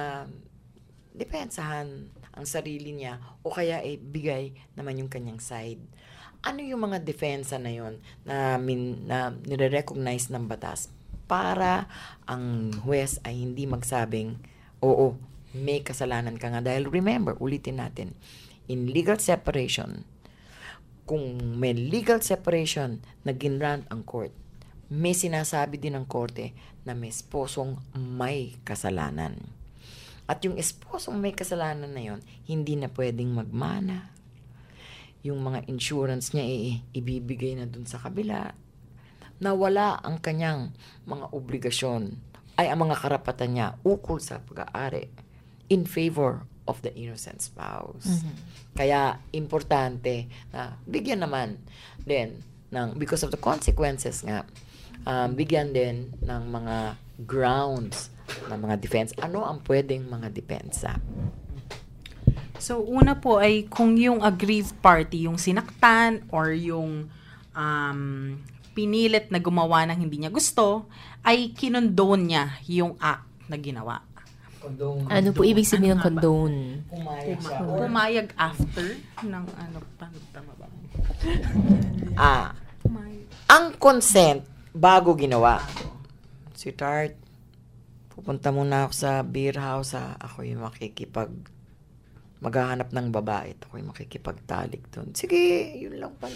G: depensahan ang sarili niya o kaya eh, bigay naman yung kanyang side. Ano yung mga depensa na yon na, min, na nire-recognize ng batas? para ang huwes ay hindi magsabing, oo, may kasalanan ka nga. Dahil remember, ulitin natin, in legal separation, kung may legal separation na ginrant ang court, may sinasabi din ng korte na may esposong may kasalanan. At yung esposong may kasalanan na yon, hindi na pwedeng magmana. Yung mga insurance niya i- ibibigay na dun sa kabila. Nawala ang kanyang mga obligasyon, ay ang mga karapatan niya ukol sa pag-aari in favor of the innocent spouse.
F: Mhm.
G: Kaya, importante na bigyan naman din ng, because of the consequences nga, um, bigyan din ng mga grounds ng mga defense. Ano ang pwedeng mga depensa?
B: So, una po ay kung yung aggrieved party, yung sinaktan or yung um, pinilit na gumawa ng hindi niya gusto, ay kinondone niya yung act na ginawa.
G: Condone.
F: Ano po ibig sabihin ng condone?
G: Pumayag siya.
B: Puma- pumayag after ng ano, tama ba?
G: Ah, ang consent bago ginawa. Sweetheart, pupunta muna ako sa beer house, ha? Ako yung makikipag maghahanap ng babae at ako yung makikipagtalik doon. Sige, yun lang pala.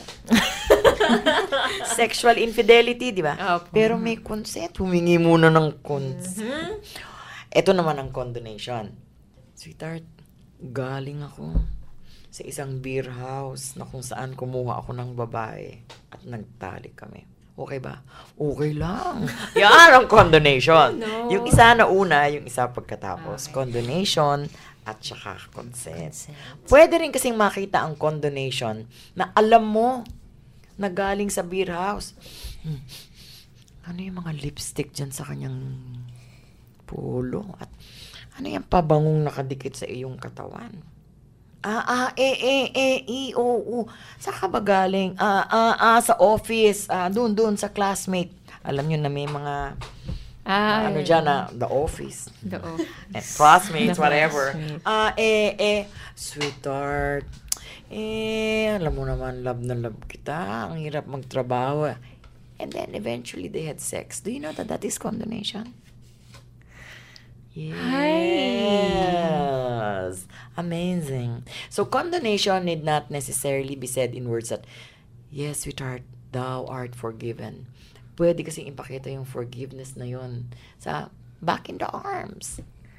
G: Sexual infidelity, di ba? Pero may consent. Humingi muna ng consent. Ito naman ang condonation. Sweetheart, galing ako sa isang beer house na kung saan kumuha ako ng babae at nagtalik kami. Okay ba? Okay lang. Yan ang condonation.
F: No.
G: Yung isa na una, yung isa pagkatapos. Okay. Condonation at saka consent. consent. Pwede rin kasing makita ang condonation na alam mo na galing sa beer house. Hmm. Ano yung mga lipstick dyan sa kanyang polo? At ano yung pabangong nakadikit sa iyong katawan? Ah, ah, eh, eh, eh, i, o, o. Saan ka ba galing? Ah, ah, ah, sa office. Ah, doon, doon, sa classmate. Alam nyo na may mga,
F: ah,
G: ano dyan na, the office.
F: The office.
G: Eh, classmates,
F: The
G: whatever.
F: classmate.
G: Ah, eh, eh, sweetheart. Eh, alam mo naman, love na love kita. Ang hirap magtrabaho. And then, eventually, they had sex. Do you know that that is condonation? Yes. Amazing. So, condonation need not necessarily be said in words that, yes, sweetheart, thou art forgiven. Pwede kasi ipakita yung forgiveness na yun sa back in the arms.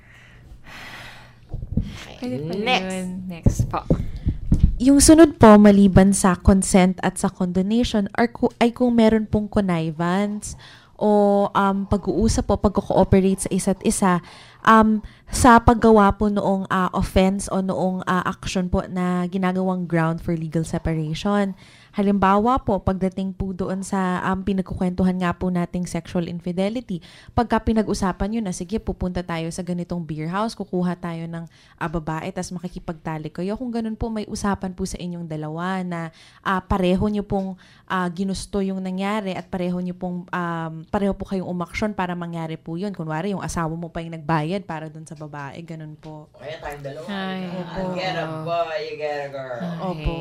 G: Okay.
F: Pwede pa
G: Next.
F: yun. Next po.
D: Yung sunod po, maliban sa consent at sa condonation, are, ku- ay kung meron pong connivance o um, pag-uusap po, pag-cooperate sa isa't isa um, sa paggawa po noong uh, offense o noong uh, action po na ginagawang ground for legal separation. Halimbawa po, pagdating po doon sa um, pinagkukwentuhan nga po nating sexual infidelity, pagka pinag-usapan yun na, sige, pupunta tayo sa ganitong beer house, kukuha tayo ng uh, babae, tas makikipagtalik kayo. Kung ganun po, may usapan po sa inyong dalawa na uh, pareho nyo pong uh, ginusto yung nangyari at pareho nyo pong, um, pareho po kayong umaksyon para mangyari po yun. Kunwari, yung asawa mo pa yung nagbayad para doon sa babae, ganun po.
G: Kaya tayong dalawa.
F: Ay,
G: I get a boy, you get a girl.
F: Opo.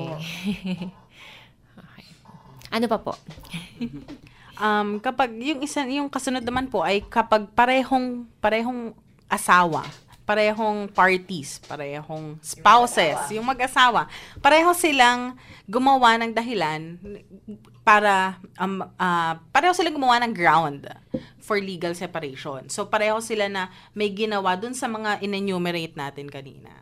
F: Ano pa po?
B: um, kapag yung isa, yung kasunod naman po ay kapag parehong parehong asawa, parehong parties, parehong spouses, yung mag-asawa, pareho silang gumawa ng dahilan para um, uh, pareho silang gumawa ng ground for legal separation. So pareho sila na may ginawa dun sa mga in-enumerate natin kanina.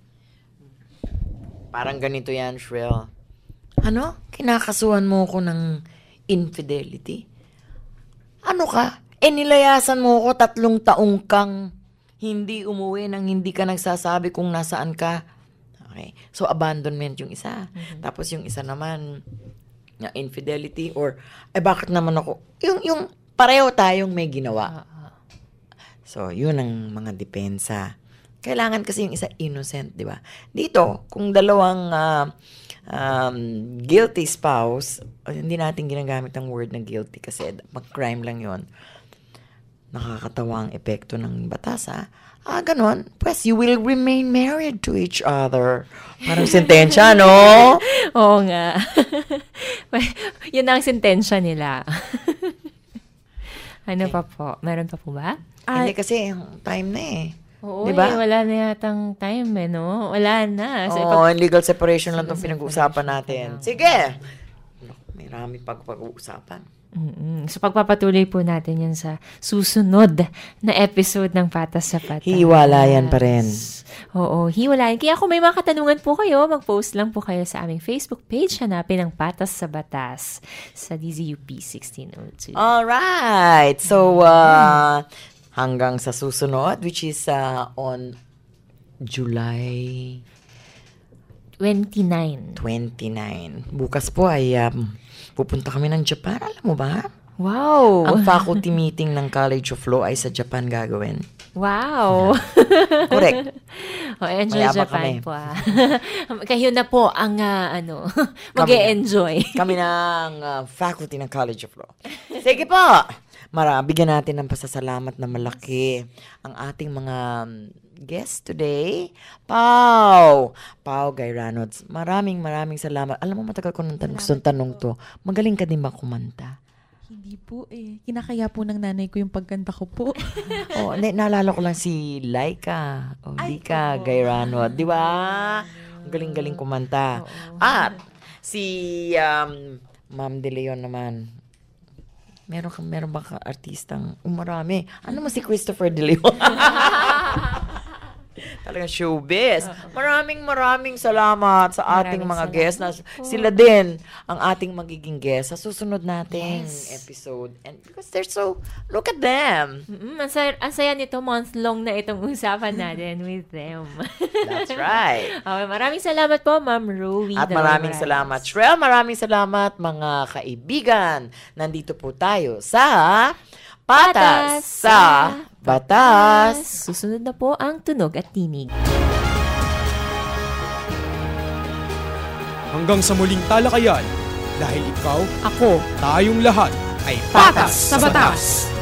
G: Parang ganito yan, Shrill. Ano? Kinakasuhan mo ko ng infidelity? Ano ka? Eh, nilayasan mo ko tatlong taong kang hindi umuwi nang hindi ka nagsasabi kung nasaan ka. Okay. So, abandonment yung isa. Mm-hmm. Tapos yung isa naman, na infidelity or, eh, bakit naman ako? Yung, yung pareho tayong may ginawa. So, yun ang mga depensa. Kailangan kasi yung isa innocent, di ba? Dito, kung dalawang uh, um, guilty spouse, hindi natin ginagamit ang word na guilty kasi mag-crime lang yon. Nakakatawa ang epekto ng batas, ha? Ah, ganon. Pues, you will remain married to each other. Parang sentensya, no?
F: Oo nga. Yun ang sentensya nila. Ano pa po? Meron pa po ba?
G: Hindi kasi, time na eh.
F: Oo,
G: diba?
F: eh, wala na yatang time eh, no? Wala na.
G: Oo, oh, pag- legal separation lang itong pinag-uusapan natin. Sige! Marami pag-uusapan.
F: Mm-mm. So, pagpapatuloy po natin yan sa susunod na episode ng Patas sa Patas.
G: Hiwalayan pa rin.
F: Oo, hiwalayan. Kaya kung may mga katanungan po kayo, mag-post lang po kayo sa aming Facebook page. Hanapin ang Patas sa Batas sa D Z U P sixteen oh two.
G: Alright. So, uh, hanggang sa susunod, which is uh, on July
F: twenty-nine.
G: twenty-nine. Bukas po ay um, pupunta kami ng Japan. Alam mo ba?
F: Wow!
G: Ang faculty meeting ng College of Law ay sa Japan gagawin.
F: Wow!
G: Correct.
F: Oh, enjoy
G: Mayabang
F: Japan
G: kami.
F: po ah. Kayo na po ang uh, ano, mag-e-enjoy.
G: Kami ng uh, faculty ng College of Law. Sige po! Mara, bigyan natin ng pasasalamat na malaki ang ating mga guest today. Pau! Pau Gairanods. Maraming maraming salamat. Alam mo, matagal ko nang tan- gustong tanong to. Magaling ka din ba kumanta?
D: Hindi po eh. Kinakaya po ng nanay ko yung pagkanta ko po.
G: Oh, na- naalala ko lang si Laika. O, Lika Gairanod. Di ba? Ang galing-galing kumanta. At si um, Ma'am De Leon naman. Meron ka, meron ba ka artistang umarami? Ano mo si Christopher De Leon? Talagang showbiz. Maraming maraming salamat sa ating
F: Maraming
G: mga
F: salamat
G: guests na
F: po.
G: sila din ang ating magiging guest sa susunod nating
F: Yes.
G: episode. And because they're so, look at them.
F: Mm-mm, ang, saya, ang saya nito, month-long na itong usapan natin with them.
G: That's right.
F: Okay, maraming salamat po, Ma'am Rowie.
G: At maraming salamat, Shrel. Maraming salamat, mga kaibigan. Nandito po tayo sa Patas sa Batas.
F: Susunod na po ang Tunog at Tinig.
A: Hanggang sa muling talakayan, dahil ikaw,
F: ako,
A: tayong lahat ay
K: Patas sa Batas.